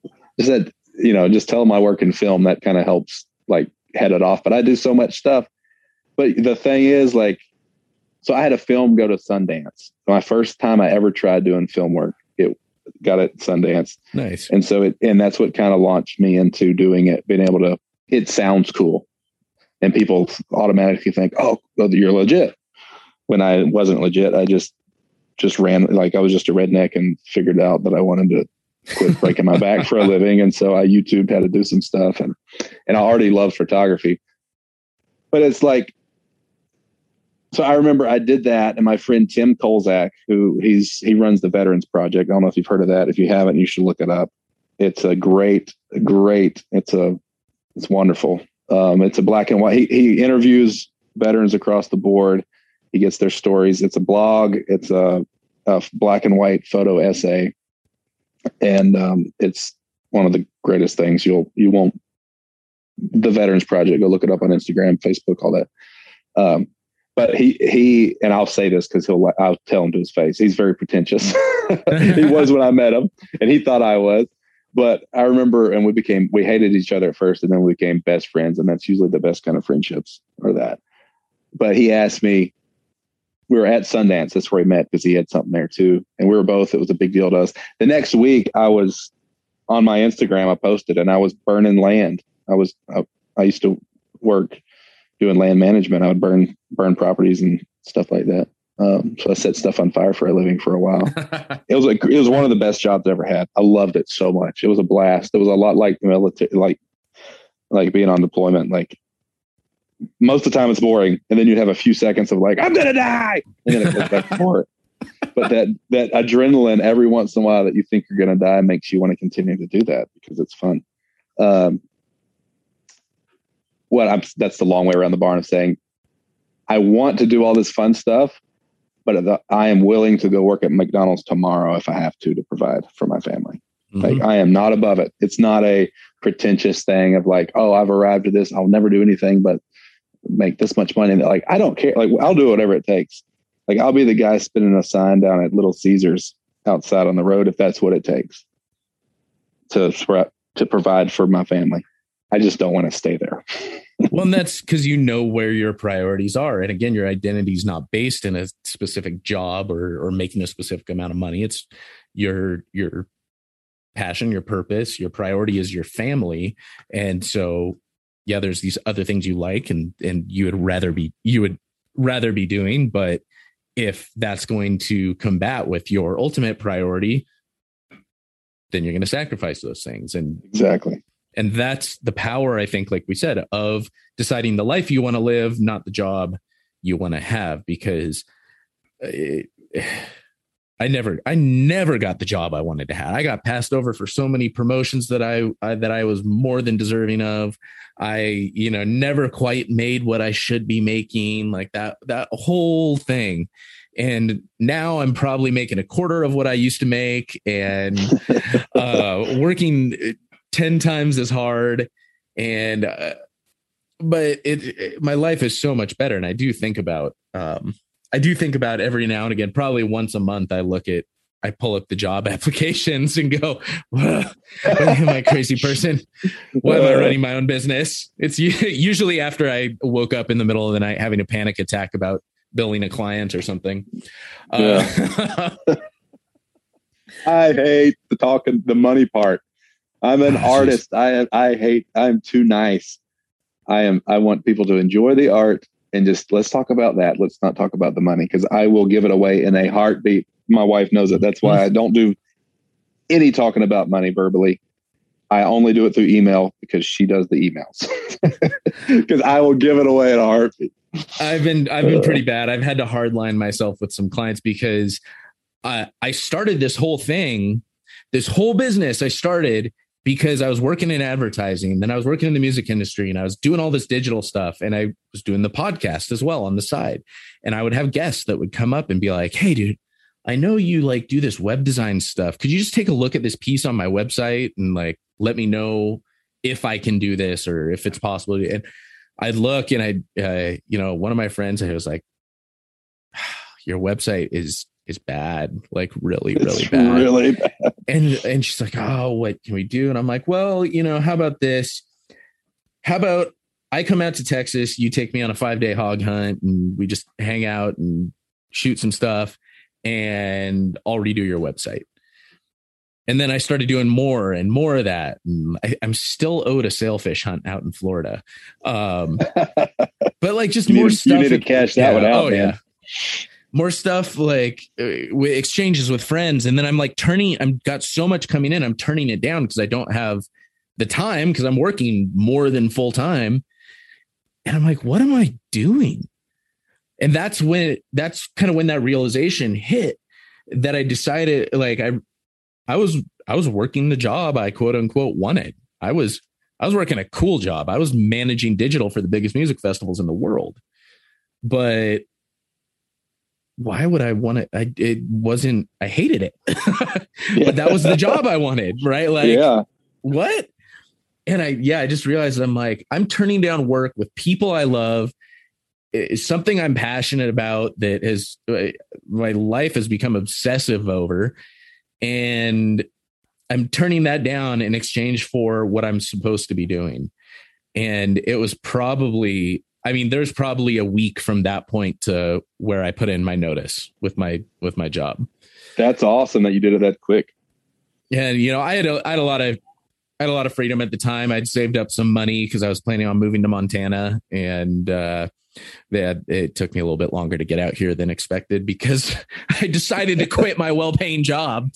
just tell them I work in film. That kind of helps like head it off, but I do so much stuff. But the thing is so I had a film go to Sundance. My first time I ever tried doing film work, it got at Sundance. Nice. And so and that's what kind of launched me into doing it, being able to, it sounds cool. And people automatically think, oh, you're legit. When I wasn't legit, I just ran, like I was just a redneck and figured out that I wanted to quit breaking my back for a living. And so I YouTubed how to do some stuff and I already love photography, but it's like, so I remember I did that, and my friend Tim Kolzak, he runs the Veterans Project. I don't know if you've heard of that. If you haven't, you should look it up. It's a great, it's wonderful. It's a black and white. He interviews veterans across the board. He gets their stories. It's a blog. It's a black and white photo essay. And it's one of the greatest things. The Veterans Project, go look it up on Instagram, Facebook, all that. But he, and I'll say this because I'll tell him to his face. He's very pretentious. He was when I met him, and he thought I was. But I remember, and we hated each other at first, and then we became best friends. And that's usually the best kind of friendships, or that. But he asked me, we were at Sundance. That's where we met because he had something there too. And we were both, it was a big deal to us. The next week I was on my Instagram, I posted, and I was burning land. I used to work doing land management. I would burn properties and stuff like that. So I set stuff on fire for a living for a while. It was one of the best jobs I ever had. I loved it so much. It was a blast. It was a lot like military, like being on deployment. Like most of the time it's boring, and then you'd have a few seconds of like, I'm gonna die, and then it goes back to work. But that adrenaline every once in a while that you think you're gonna die makes you want to continue to do that because it's fun. That's the long way around the barn of saying I want to do all this fun stuff, but I am willing to go work at McDonald's tomorrow if I have to provide for my family. Mm-hmm. Like I am not above it. It's not a pretentious thing of like, oh, I've arrived at this. I'll never do anything but make this much money. Like, I don't care. Like, I'll do whatever it takes. Like, I'll be the guy spinning a sign down at Little Caesars outside on the road if that's what it takes to provide for my family. I just don't want to stay there. Well, and that's because you know where your priorities are. And again, your identity is not based in a specific job or making a specific amount of money. It's your passion, your purpose, your priority is your family. And so, yeah, there's these other things you like and you would rather be doing. But if that's going to combat with your ultimate priority, then you're going to sacrifice those things. And exactly. And that's the power, I think, like we said, of deciding the life you want to live, not the job you want to have, because I never got the job I wanted to have. I got passed over for so many promotions that I was more than deserving of. I, never quite made what I should be making, like that whole thing. And now I'm probably making a quarter of what I used to make and working 10 times as hard. And, but my life is so much better. And I do think about every now and again, probably once a month, I pull up the job applications and go, am I a crazy person? Why am I running my own business? It's usually after I woke up in the middle of the night having a panic attack about billing a client or something. I hate the money part. I'm an artist. I'm too nice. I want people to enjoy the art and just let's talk about that. Let's not talk about the money because I will give it away in a heartbeat. My wife knows it. That's why I don't do any talking about money verbally. I only do it through email because she does the emails because I will give it away in a heartbeat. I've been pretty bad. I've had to hardline myself with some clients because I started this whole business I started because I was working in advertising. Then I was working in the music industry and I was doing all this digital stuff. And I was doing the podcast as well on the side. And I would have guests that would come up and be like, hey, dude, I know you like do this web design stuff. Could you just take a look at this piece on my website and like, let me know if I can do this or if it's possible. And I'd look and one of my friends, I was like, your website is bad, like really, really bad. Really bad. And she's like, oh, what can we do? And I'm like, well, how about this? How about I come out to Texas, you take me on a 5-day hog hunt and we just hang out and shoot some stuff and I'll redo your website. And then I started doing more and more of that. And I'm still owed a sailfish hunt out in Florida. But like just more stuff. You need to cash that one out, man. Yeah. More stuff like exchanges with friends. And then I'm like I've got so much coming in. I'm turning it down because I don't have the time because I'm working more than full time. And I'm like, what am I doing? And that's kind of when that realization hit that I decided like I was working the job I quote unquote wanted. I was working a cool job. I was managing digital for the biggest music festivals in the world. But why would I want it? I hated it, but that was the job I wanted. Right. Like, what? And I just realized I'm turning down work with people I love. It's something I'm passionate about that my life has become obsessive over. And I'm turning that down in exchange for what I'm supposed to be doing. And it was there's probably a week from that point to where I put in my notice with my job. That's awesome that you did it that quick. And, I had a lot of freedom at the time. I'd saved up some money because I was planning on moving to Montana, and it took me a little bit longer to get out here than expected because I decided to quit my well-paying job.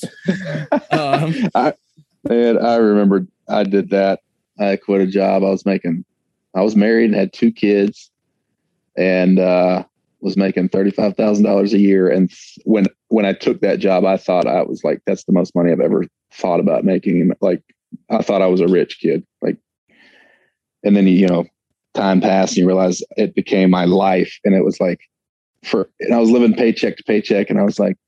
I remember I did that. I quit a job. I was married and had 2 kids and was making $35,000 a year. And when I took that job, I thought I was like, that's the most money I've ever thought about making. Like, I thought I was a rich kid. Like, and then, time passed and you realize it became my life. And it was like, and I was living paycheck to paycheck. And I was like,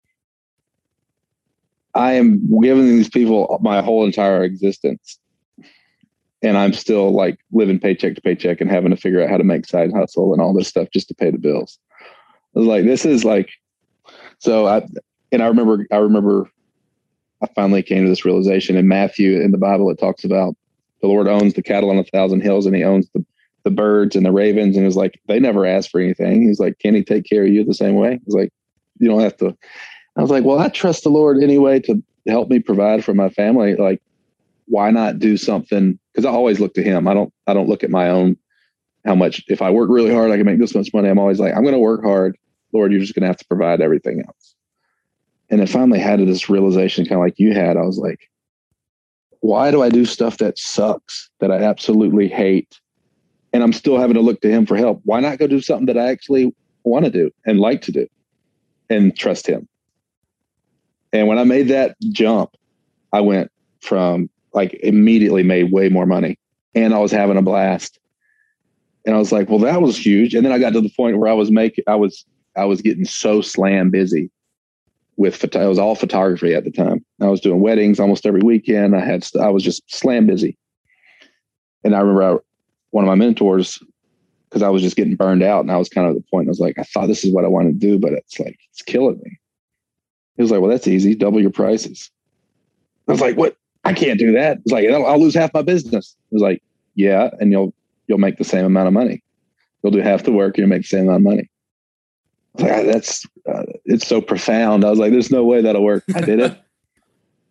I am giving these people my whole entire existence. And I'm still like living paycheck to paycheck and having to figure out how to make side hustle and all this stuff just to pay the bills. I was like, this is like, I remember I finally came to this realization in Matthew in the Bible. It talks about the Lord owns the cattle on 1,000 hills and he owns the birds and the ravens. And it was like, they never asked for anything. He's like, can he take care of you the same way? He's like, you don't have to. I was like, well, I trust the Lord anyway to help me provide for my family. Like, why not do something? Because I always look to him. I don't look at my own, how much, if I work really hard, I can make this much money. I'm always like, I'm going to work hard. Lord, you're just going to have to provide everything else. And I finally had this realization kind of like you had. I was like, why do I do stuff that sucks, that I absolutely hate? And I'm still having to look to him for help. Why not go do something that I actually want to do and like to do and trust him? And when I made that jump, I went from like immediately made way more money and I was having a blast. And I was like, well, that was huge. And then I got to the point where I was getting so slam busy with it was all photography at the time. I was doing weddings almost every weekend. I was just slam busy. And I remember one of my mentors, because I was just getting burned out and I was kind of at the point, I was like, I thought this is what I want to do, but it's like, it's killing me. He was like, well, that's easy. Double your prices. I was like, what? I can't do that. It's like, I'll lose half my business. It was like, yeah. And you'll make the same amount of money. You'll do half the work. You'll make the same amount of money. I was like, it's so profound. I was like, there's no way that'll work. I did it.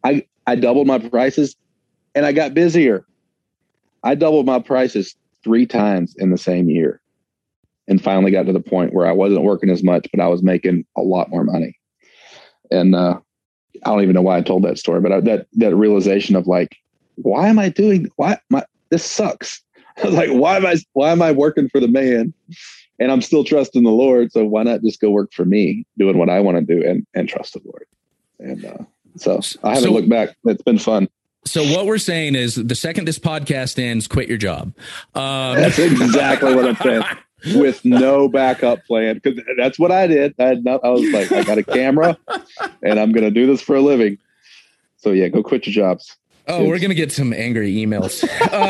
I doubled my prices and I got busier. I doubled my prices 3 times in the same year and finally got to the point where I wasn't working as much, but I was making a lot more money. And I don't even know why I told that story, but that realization of like, this sucks. I was like, why am I working for the man? And I'm still trusting the Lord. So why not just go work for me, doing what I want to do and trust the Lord? And so I haven't looked back. It's been fun. So what we're saying is the second this podcast ends, quit your job. That's exactly what I'm saying. With no backup plan. Because that's what I did. I was like, I got a camera and I'm going to do this for a living. So yeah, go quit your jobs. Oh, we're going to get some angry emails.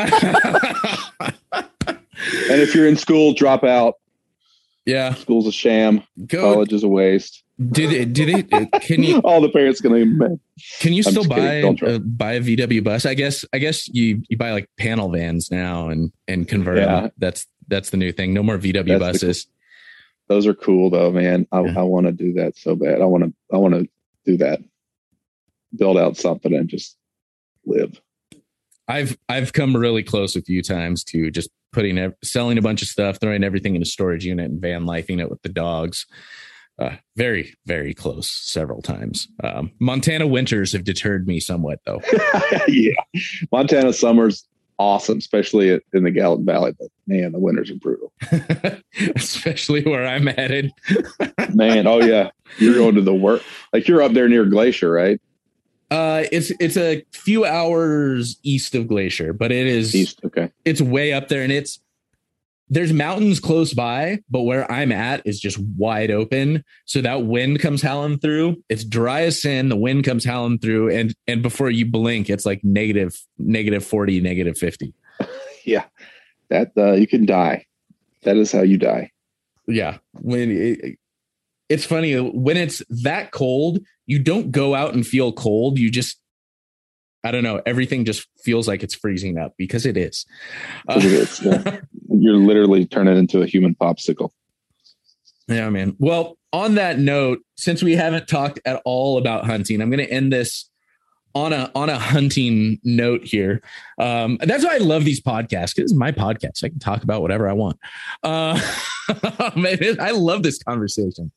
And if you're in school, drop out. Yeah. School's a sham. College is a waste. Did it? Can you? All the parents going to. Can you still buy a VW bus? I guess you buy like panel vans now and convert them. That's the new thing. No more VW buses. Those are cool though, man. I want to do that so bad. I want to do that. Build out something and just live. I've come really close a few times to just selling a bunch of stuff, throwing everything in a storage unit and van lifing it with the dogs. Very, very close several times. Montana winters have deterred me somewhat though. Yeah. Montana summers awesome, especially in the Gallatin Valley, but man, the winters are brutal. Especially where I'm headed. Man, oh yeah. You're going to the work. Like you're up there near Glacier, right? It's a few hours east of Glacier, but it is east. Okay. It's way up there, and there's mountains close by, but where I'm at is just wide open. So that wind comes howling through. It's dry as sin. The wind comes howling through, and before you blink, it's like negative 40, negative 50. Yeah, that you can die. That is how you die. Yeah, it's funny when it's that cold. You don't go out and feel cold. You just, I don't know. Everything just feels like it's freezing up because it is. It is. Yeah. You're literally turning into a human popsicle. Yeah, man. Well, on that note, since we haven't talked at all about hunting, I'm going to end this on a hunting note here. That's why I love these podcasts, because it's my podcast. I can talk about whatever I want. I love this conversation.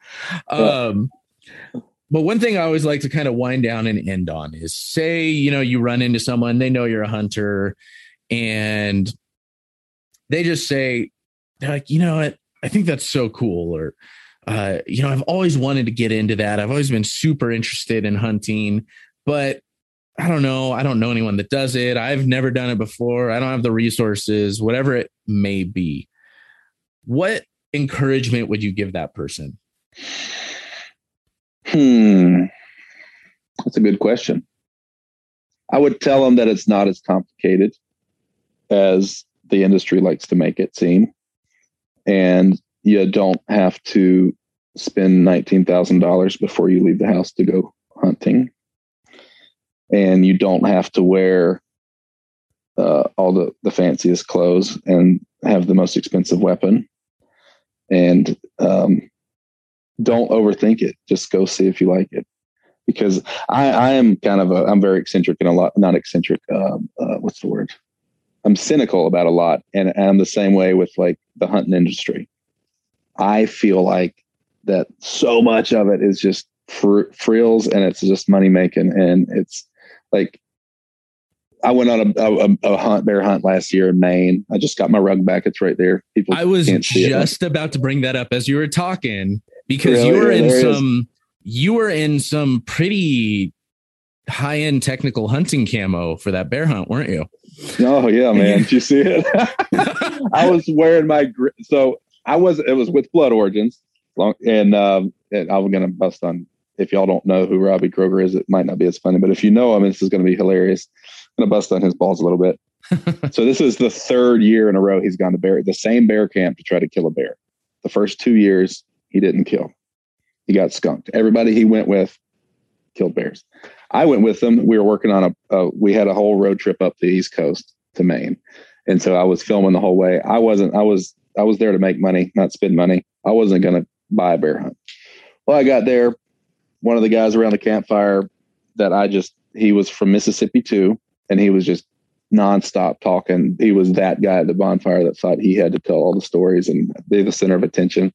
But one thing I always like to kind of wind down and end on is, say, you run into someone, they know you're a hunter, and they just say, they're like, you know what? I think that's so cool. Or, I've always wanted to get into that. I've always been super interested in hunting, but I don't know. I don't know anyone that does it. I've never done it before. I don't have the resources, whatever it may be. What encouragement would you give that person? That's a good question. I would tell them that it's not as complicated as the industry likes to make it seem. And you don't have to spend $19,000 before you leave the house to go hunting. And you don't have to wear all the fanciest clothes and have the most expensive weapon. And don't overthink it. Just go see if you like it. Because I am I'm very eccentric and not eccentric. What's the word? I'm cynical about a lot. And I'm the same way with like the hunting industry. I feel like that so much of it is just frills and it's just money making. And it's like, I went on a bear hunt last year in Maine. I just got my rug back. It's right there. People I was just about to bring that up as you were talking, because you were in some pretty high-end technical hunting camo for that bear hunt, weren't you? Oh yeah, man. Did you see it? I was wearing it was with Blood Origins, and I'm going to bust on, if y'all don't know who Robbie Kroger is, it might not be as funny, but if you know him, this is going to be hilarious. I'm going to bust on his balls a little bit. So this is the 3rd year in a row he's gone to the same bear camp to try to kill a bear. The first 2 years he didn't kill. He got skunked. Everybody he went with killed bears. I went with him. We were working on we had a whole road trip up the East Coast to Maine. And so I was filming the whole way. I was there to make money, not spend money. I wasn't going to buy a bear hunt. Well, I got there. One of the guys around the campfire that he was from Mississippi too. And he was just nonstop talking. He was that guy at the bonfire that thought he had to tell all the stories and be the center of attention.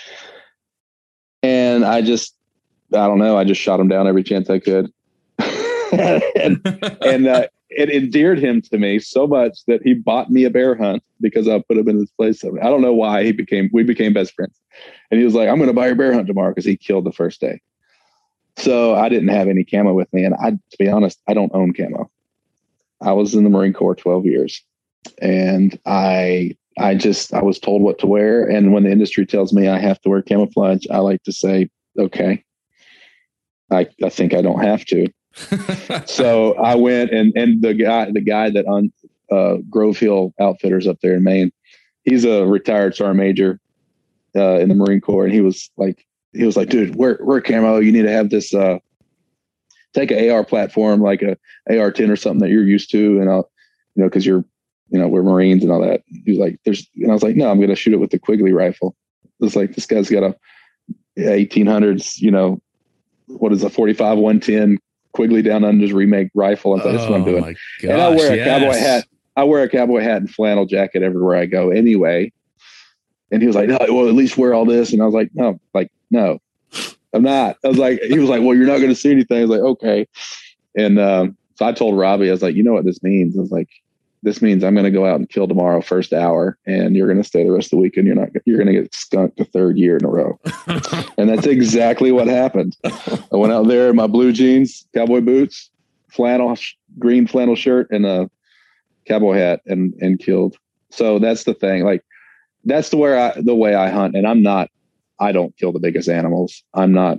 And I don't know. I just shot him down every chance I could. and it endeared him to me so much that he bought me a bear hunt because I put him in his place. I don't know why we became best friends. And he was like, I'm going to buy your bear hunt tomorrow, because he killed the first day. So I didn't have any camo with me. And to be honest, I don't own camo. I was in the Marine Corps 12 years, and I was told what to wear. And when the industry tells me I have to wear camouflage, I like to say, okay, I think I don't have to. So I went and the guy that on Grove Hill Outfitters up there in Maine, he's a retired sergeant major in the Marine Corps. And he was like, dude, wear camo. You need to have this, take an AR platform, like a AR-10 or something that you're used to. And I'll, cause we're Marines and all that. He was like, and I was like, no, I'm going to shoot it with the Quigley rifle. It's like, this guy's got a 1800s, what is a 45 110 Quigley Down Under's remake rifle. And that's what I'm doing. My gosh, and I wear a cowboy hat. I wear a cowboy hat and flannel jacket everywhere I go anyway. And he was like, no, well, at least wear all this. And I was like, no, I'm not. I was like, he was like, well, you're not going to see anything. I was like, okay. And so I told Robbie, I was like, you know what this means? I was like, this means I'm going to go out and kill tomorrow first hour, and you're going to stay the rest of the week, and you're going to get skunked the third year in a row. And that's exactly what happened. I went out there in my blue jeans, cowboy boots, green flannel shirt, and a cowboy hat, and killed. So that's the thing. Like, that's the way I hunt. And I don't kill the biggest animals. I'm not,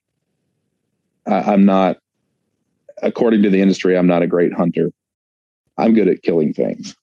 according to the industry, I'm not a great hunter. I'm good at killing things.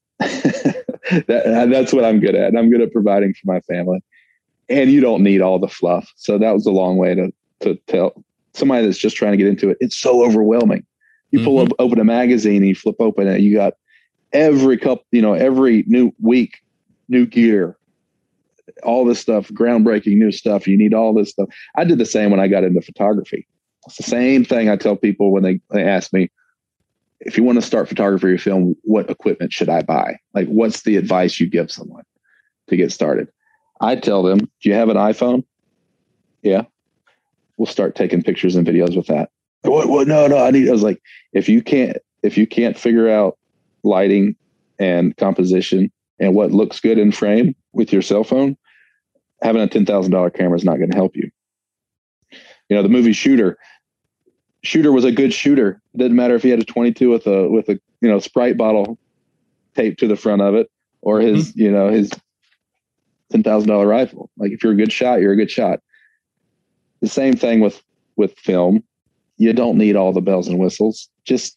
That's what I'm good at. And I'm good at providing for my family. And you don't need all the fluff. So that was a long way to tell somebody that's just trying to get into it. It's so overwhelming. You pull open a magazine and you flip open it. You got every new week, new gear, all this stuff, groundbreaking new stuff. You need all this stuff. I did the same when I got into photography. It's the same thing I tell people when they ask me, if you want to start photography or film, what equipment should I buy? Like, what's the advice you give someone to get started? I tell them, do you have an iPhone? Yeah. We'll start taking pictures and videos with that. What? No, I was like, if you can't figure out lighting and composition and what looks good in frame with your cell phone, having a $10,000 camera is not going to help you. The movie Shooter was a good shooter. It didn't matter if he had a 22 with a Sprite bottle taped to the front of it, or his his $10,000 rifle. Like, if you're a good shot, you're a good shot. The same thing with film. You don't need all the bells and whistles.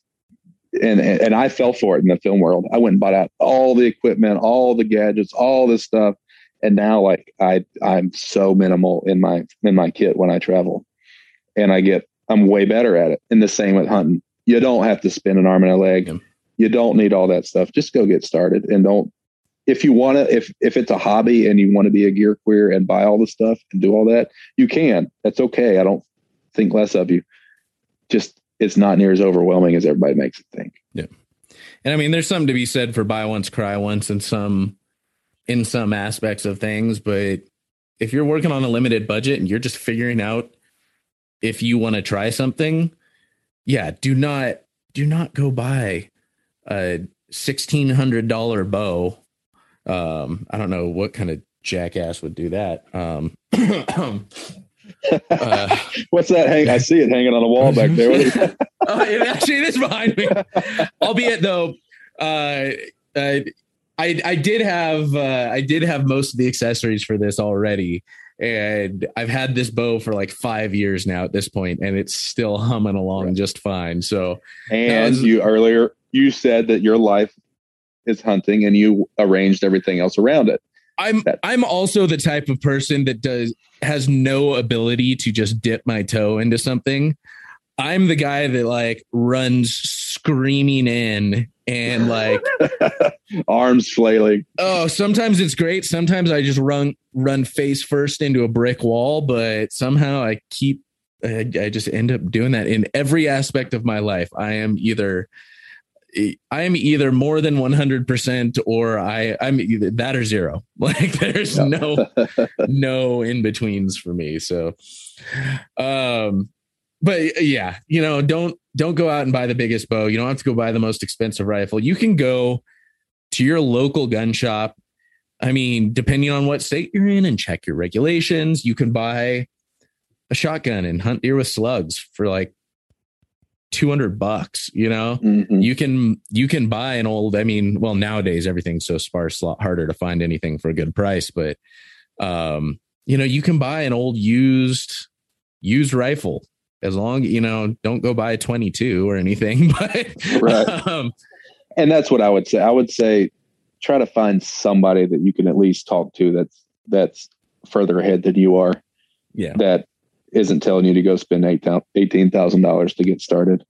And I fell for it in the film world. I went and bought out all the equipment, all the gadgets, all this stuff. And now, like, I'm so minimal in my kit when I travel, and I'm way better at it. And the same with hunting. You don't have to spend an arm and a leg. Yeah. You don't need all that stuff. Just go get started, and if you want to, if it's a hobby and you want to be a gear queer and buy all the stuff and do all that, you can. That's okay. I don't think less of you. Just, it's not near as overwhelming as everybody makes it think. Yeah. And I mean, there's something to be said for buy once, cry once in some aspects of things. But if you're working on a limited budget and you're just figuring out if you want to try something, do not go buy a $1,600 bow. I don't know what kind of jackass would do that. What's that hang? I see it hanging on a wall back there. It is behind me. Albeit though, I did have most of the accessories for this already, and I've had this bow for like 5 years now at this point, and it's still humming along just fine. So, and you said that your life is hunting, and you arranged everything else around it. I'm also the type of person that has no ability to just dip my toe into something. I'm the guy that like runs screaming in and like arms flailing. Oh, sometimes it's great. Sometimes I just run face first into a brick wall, but somehow I keep I just end up doing that in every aspect of my life. I am either more than 100% or I'm either that or zero. Like there's no in betweens for me. So, but yeah, don't go out and buy the biggest bow. You don't have to go buy the most expensive rifle. You can go to your local gun shop. I mean, depending on what state you're in and check your regulations, you can buy a shotgun and hunt deer with slugs for like $200. Mm-hmm. You can buy an old, nowadays everything's so sparse, a lot harder to find anything for a good price, but you can buy an old used rifle as long, don't go buy a 22 or anything, but right. And that's what I would say. I would say, try to find somebody that you can at least talk to that's further ahead than you are. Yeah. That isn't telling you to go spend $18,000 to get started.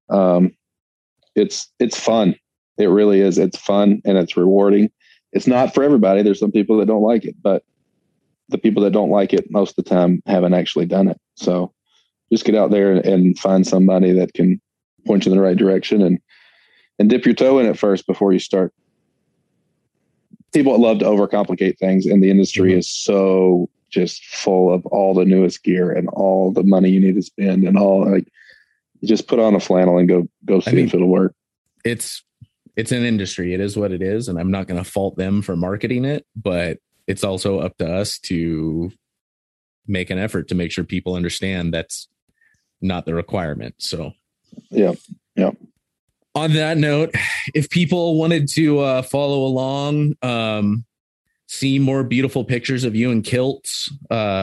It's fun. It really is. It's fun and it's rewarding. It's not for everybody. There's some people that don't like it, but the people that don't like it most of the time haven't actually done it. So just get out there and find somebody that can point you in the right direction and dip your toe in it first before you start. People love to overcomplicate things, and the industry is so just full of all the newest gear and all the money you need to spend and all, like, you just put on a flannel and go see if it'll work. It's an industry. It is what it is. And I'm not going to fault them for marketing it, but it's also up to us to make an effort to make sure people understand that's not the requirement. So, yeah. On that note, if people wanted to follow along, see more beautiful pictures of you in kilts,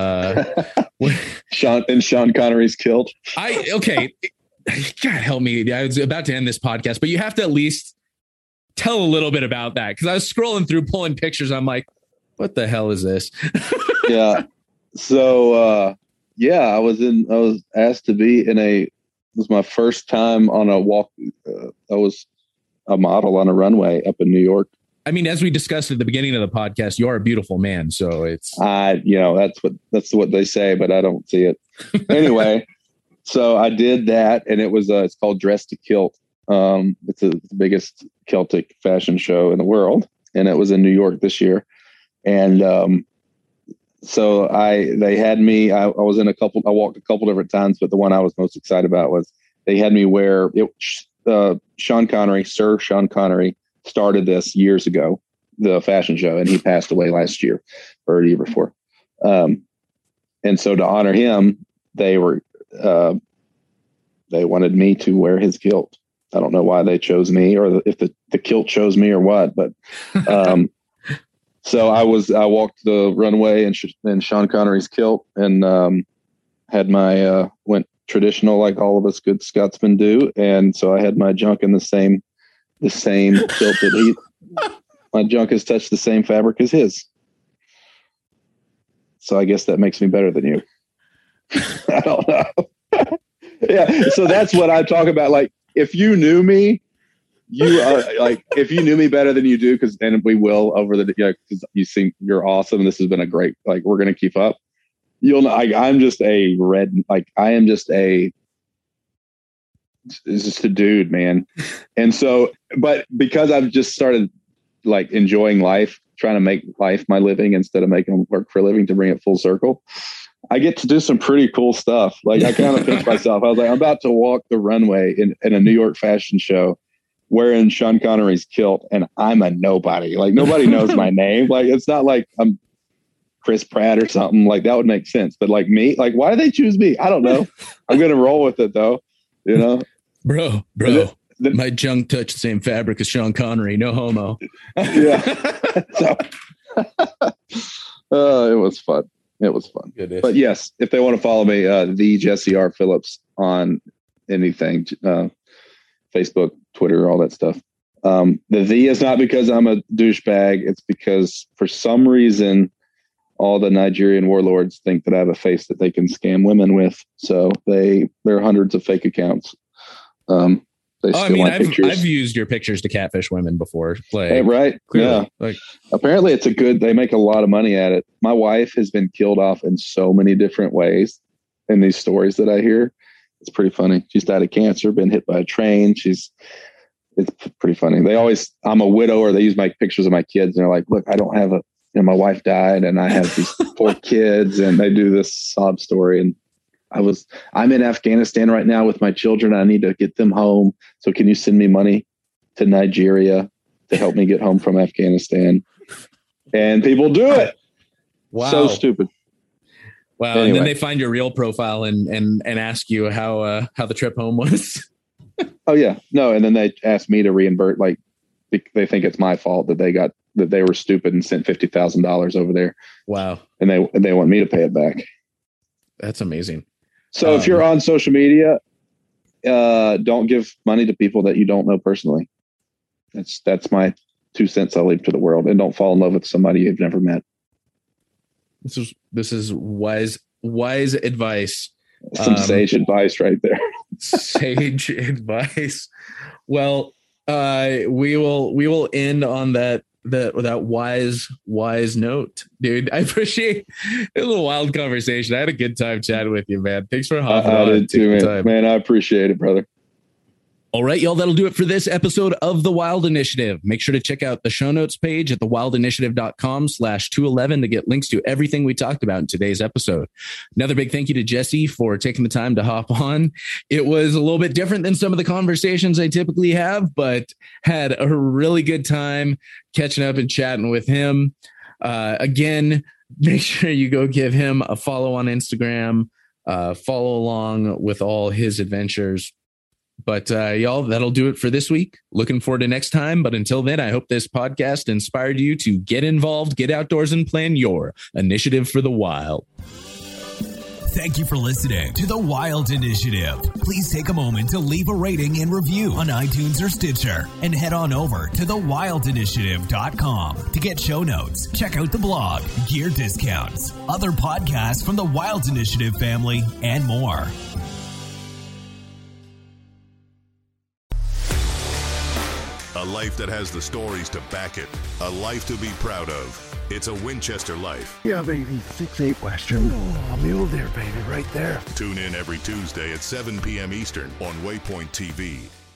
Sean Connery's kilt. God help me. I was about to end this podcast, but you have to at least tell a little bit about that. Cause I was scrolling through pulling pictures. I'm like, what the hell is this? Yeah. So, I was asked to be it was my first time on a walk. I was a model on a runway up in New York. I mean, as we discussed at the beginning of the podcast, you are a beautiful man. So it's, that's what they say, but I don't see it anyway. So I did that, and it was, it's called Dress to Kilt. It's the biggest Celtic fashion show in the world. And it was in New York this year. And, so they had me, I walked a couple different times, but the one I was most excited about was they had me wear it. Sir Sean Connery started this years ago, the fashion show, and he passed away last year or the year before. And so to honor him, they wanted me to wear his kilt. I don't know why they chose me, or if the kilt chose me or what, but, so I walked the runway in Sean Connery's kilt and had went traditional like all of us good Scotsmen do. And so I had my junk in the same kilt that my junk has touched the same fabric as his. So I guess that makes me better than you. I don't know. Yeah. So that's what I talk about. Like, if you knew me, you are like, if you knew me better than you do, and we will over because you think you're awesome. This has been a great, like, we're going to keep up. You'll know, I'm just a dude, man. And so, but because I've just started like enjoying life, trying to make life my living instead of making work for a living, to bring it full circle, I get to do some pretty cool stuff. Like, I kind of pinch myself. I was like, I'm about to walk the runway in a New York fashion show wearing Sean Connery's kilt, and I'm a nobody. Like, nobody knows my name. Like, it's not like I'm Chris Pratt or something. Like, that would make sense. But like me, like, why do they choose me? I don't know. I'm going to roll with it though. Bro, my junk touched the same fabric as Sean Connery. No homo. Yeah. So, it was fun. Goodness. But yes, if they want to follow me, the Jesse R. Phillips on anything, Facebook, Twitter, all that stuff. The is not because I'm a douchebag. It's because for some reason, all the Nigerian warlords think that I have a face that they can scam women with. So there are hundreds of fake accounts. I've used your pictures to catfish women before. Like, right. Clearly. Yeah. Like, apparently they make a lot of money at it. My wife has been killed off in so many different ways. in these stories that I hear. It's pretty funny. She's died of cancer, been hit by a train. It's pretty funny. I'm a widower. They use my pictures of my kids and they're like, look, I don't have my wife died and I have these 4 kids, and they do this sob story. And I'm in Afghanistan right now with my children. I need to get them home. So can you send me money to Nigeria to help me get home from Afghanistan? And people do it. Wow. So stupid. Wow. Anyway. And then they find your real profile and ask you how the trip home was. Oh yeah. No. And then they ask me to reimburse, like they think it's my fault that they were stupid and sent $50,000 over there. Wow. And they want me to pay it back. That's amazing. So if you're on social media, don't give money to people that you don't know personally. That's my 2 cents I'll leave to the world. And don't fall in love with somebody you've never met. This is wise advice. Some sage advice right there. Sage advice. Well, we will end on that wise note, dude. I appreciate it. Was a wild conversation. I had a good time chatting with you, man. Thanks for hopping on. I did too, man. I appreciate it, brother. All right, y'all, that'll do it for this episode of The Wild Initiative. Make sure to check out the show notes page at thewildinitiative.com/211 to get links to everything we talked about in today's episode. Another big thank you to Jesse for taking the time to hop on. It was a little bit different than some of the conversations I typically have, but had a really good time catching up and chatting with him. Again, make sure you go give him a follow on Instagram, follow along with all his adventures. But y'all, that'll do it for this week. Looking forward to next time. But until then, I hope this podcast inspired you to get involved, get outdoors, and plan your initiative for the wild. Thank you for listening to The Wild Initiative. Please take a moment to leave a rating and review on iTunes or Stitcher. And head on over to thewildinitiative.com to get show notes, check out the blog, gear discounts, other podcasts from the Wild Initiative family, and more. A life that has the stories to back it. A life to be proud of. It's a Winchester life. Yeah, baby. 6'8" Western. Oh, mule deer, baby, right there. Tune in every Tuesday at 7 p.m. Eastern on Waypoint TV.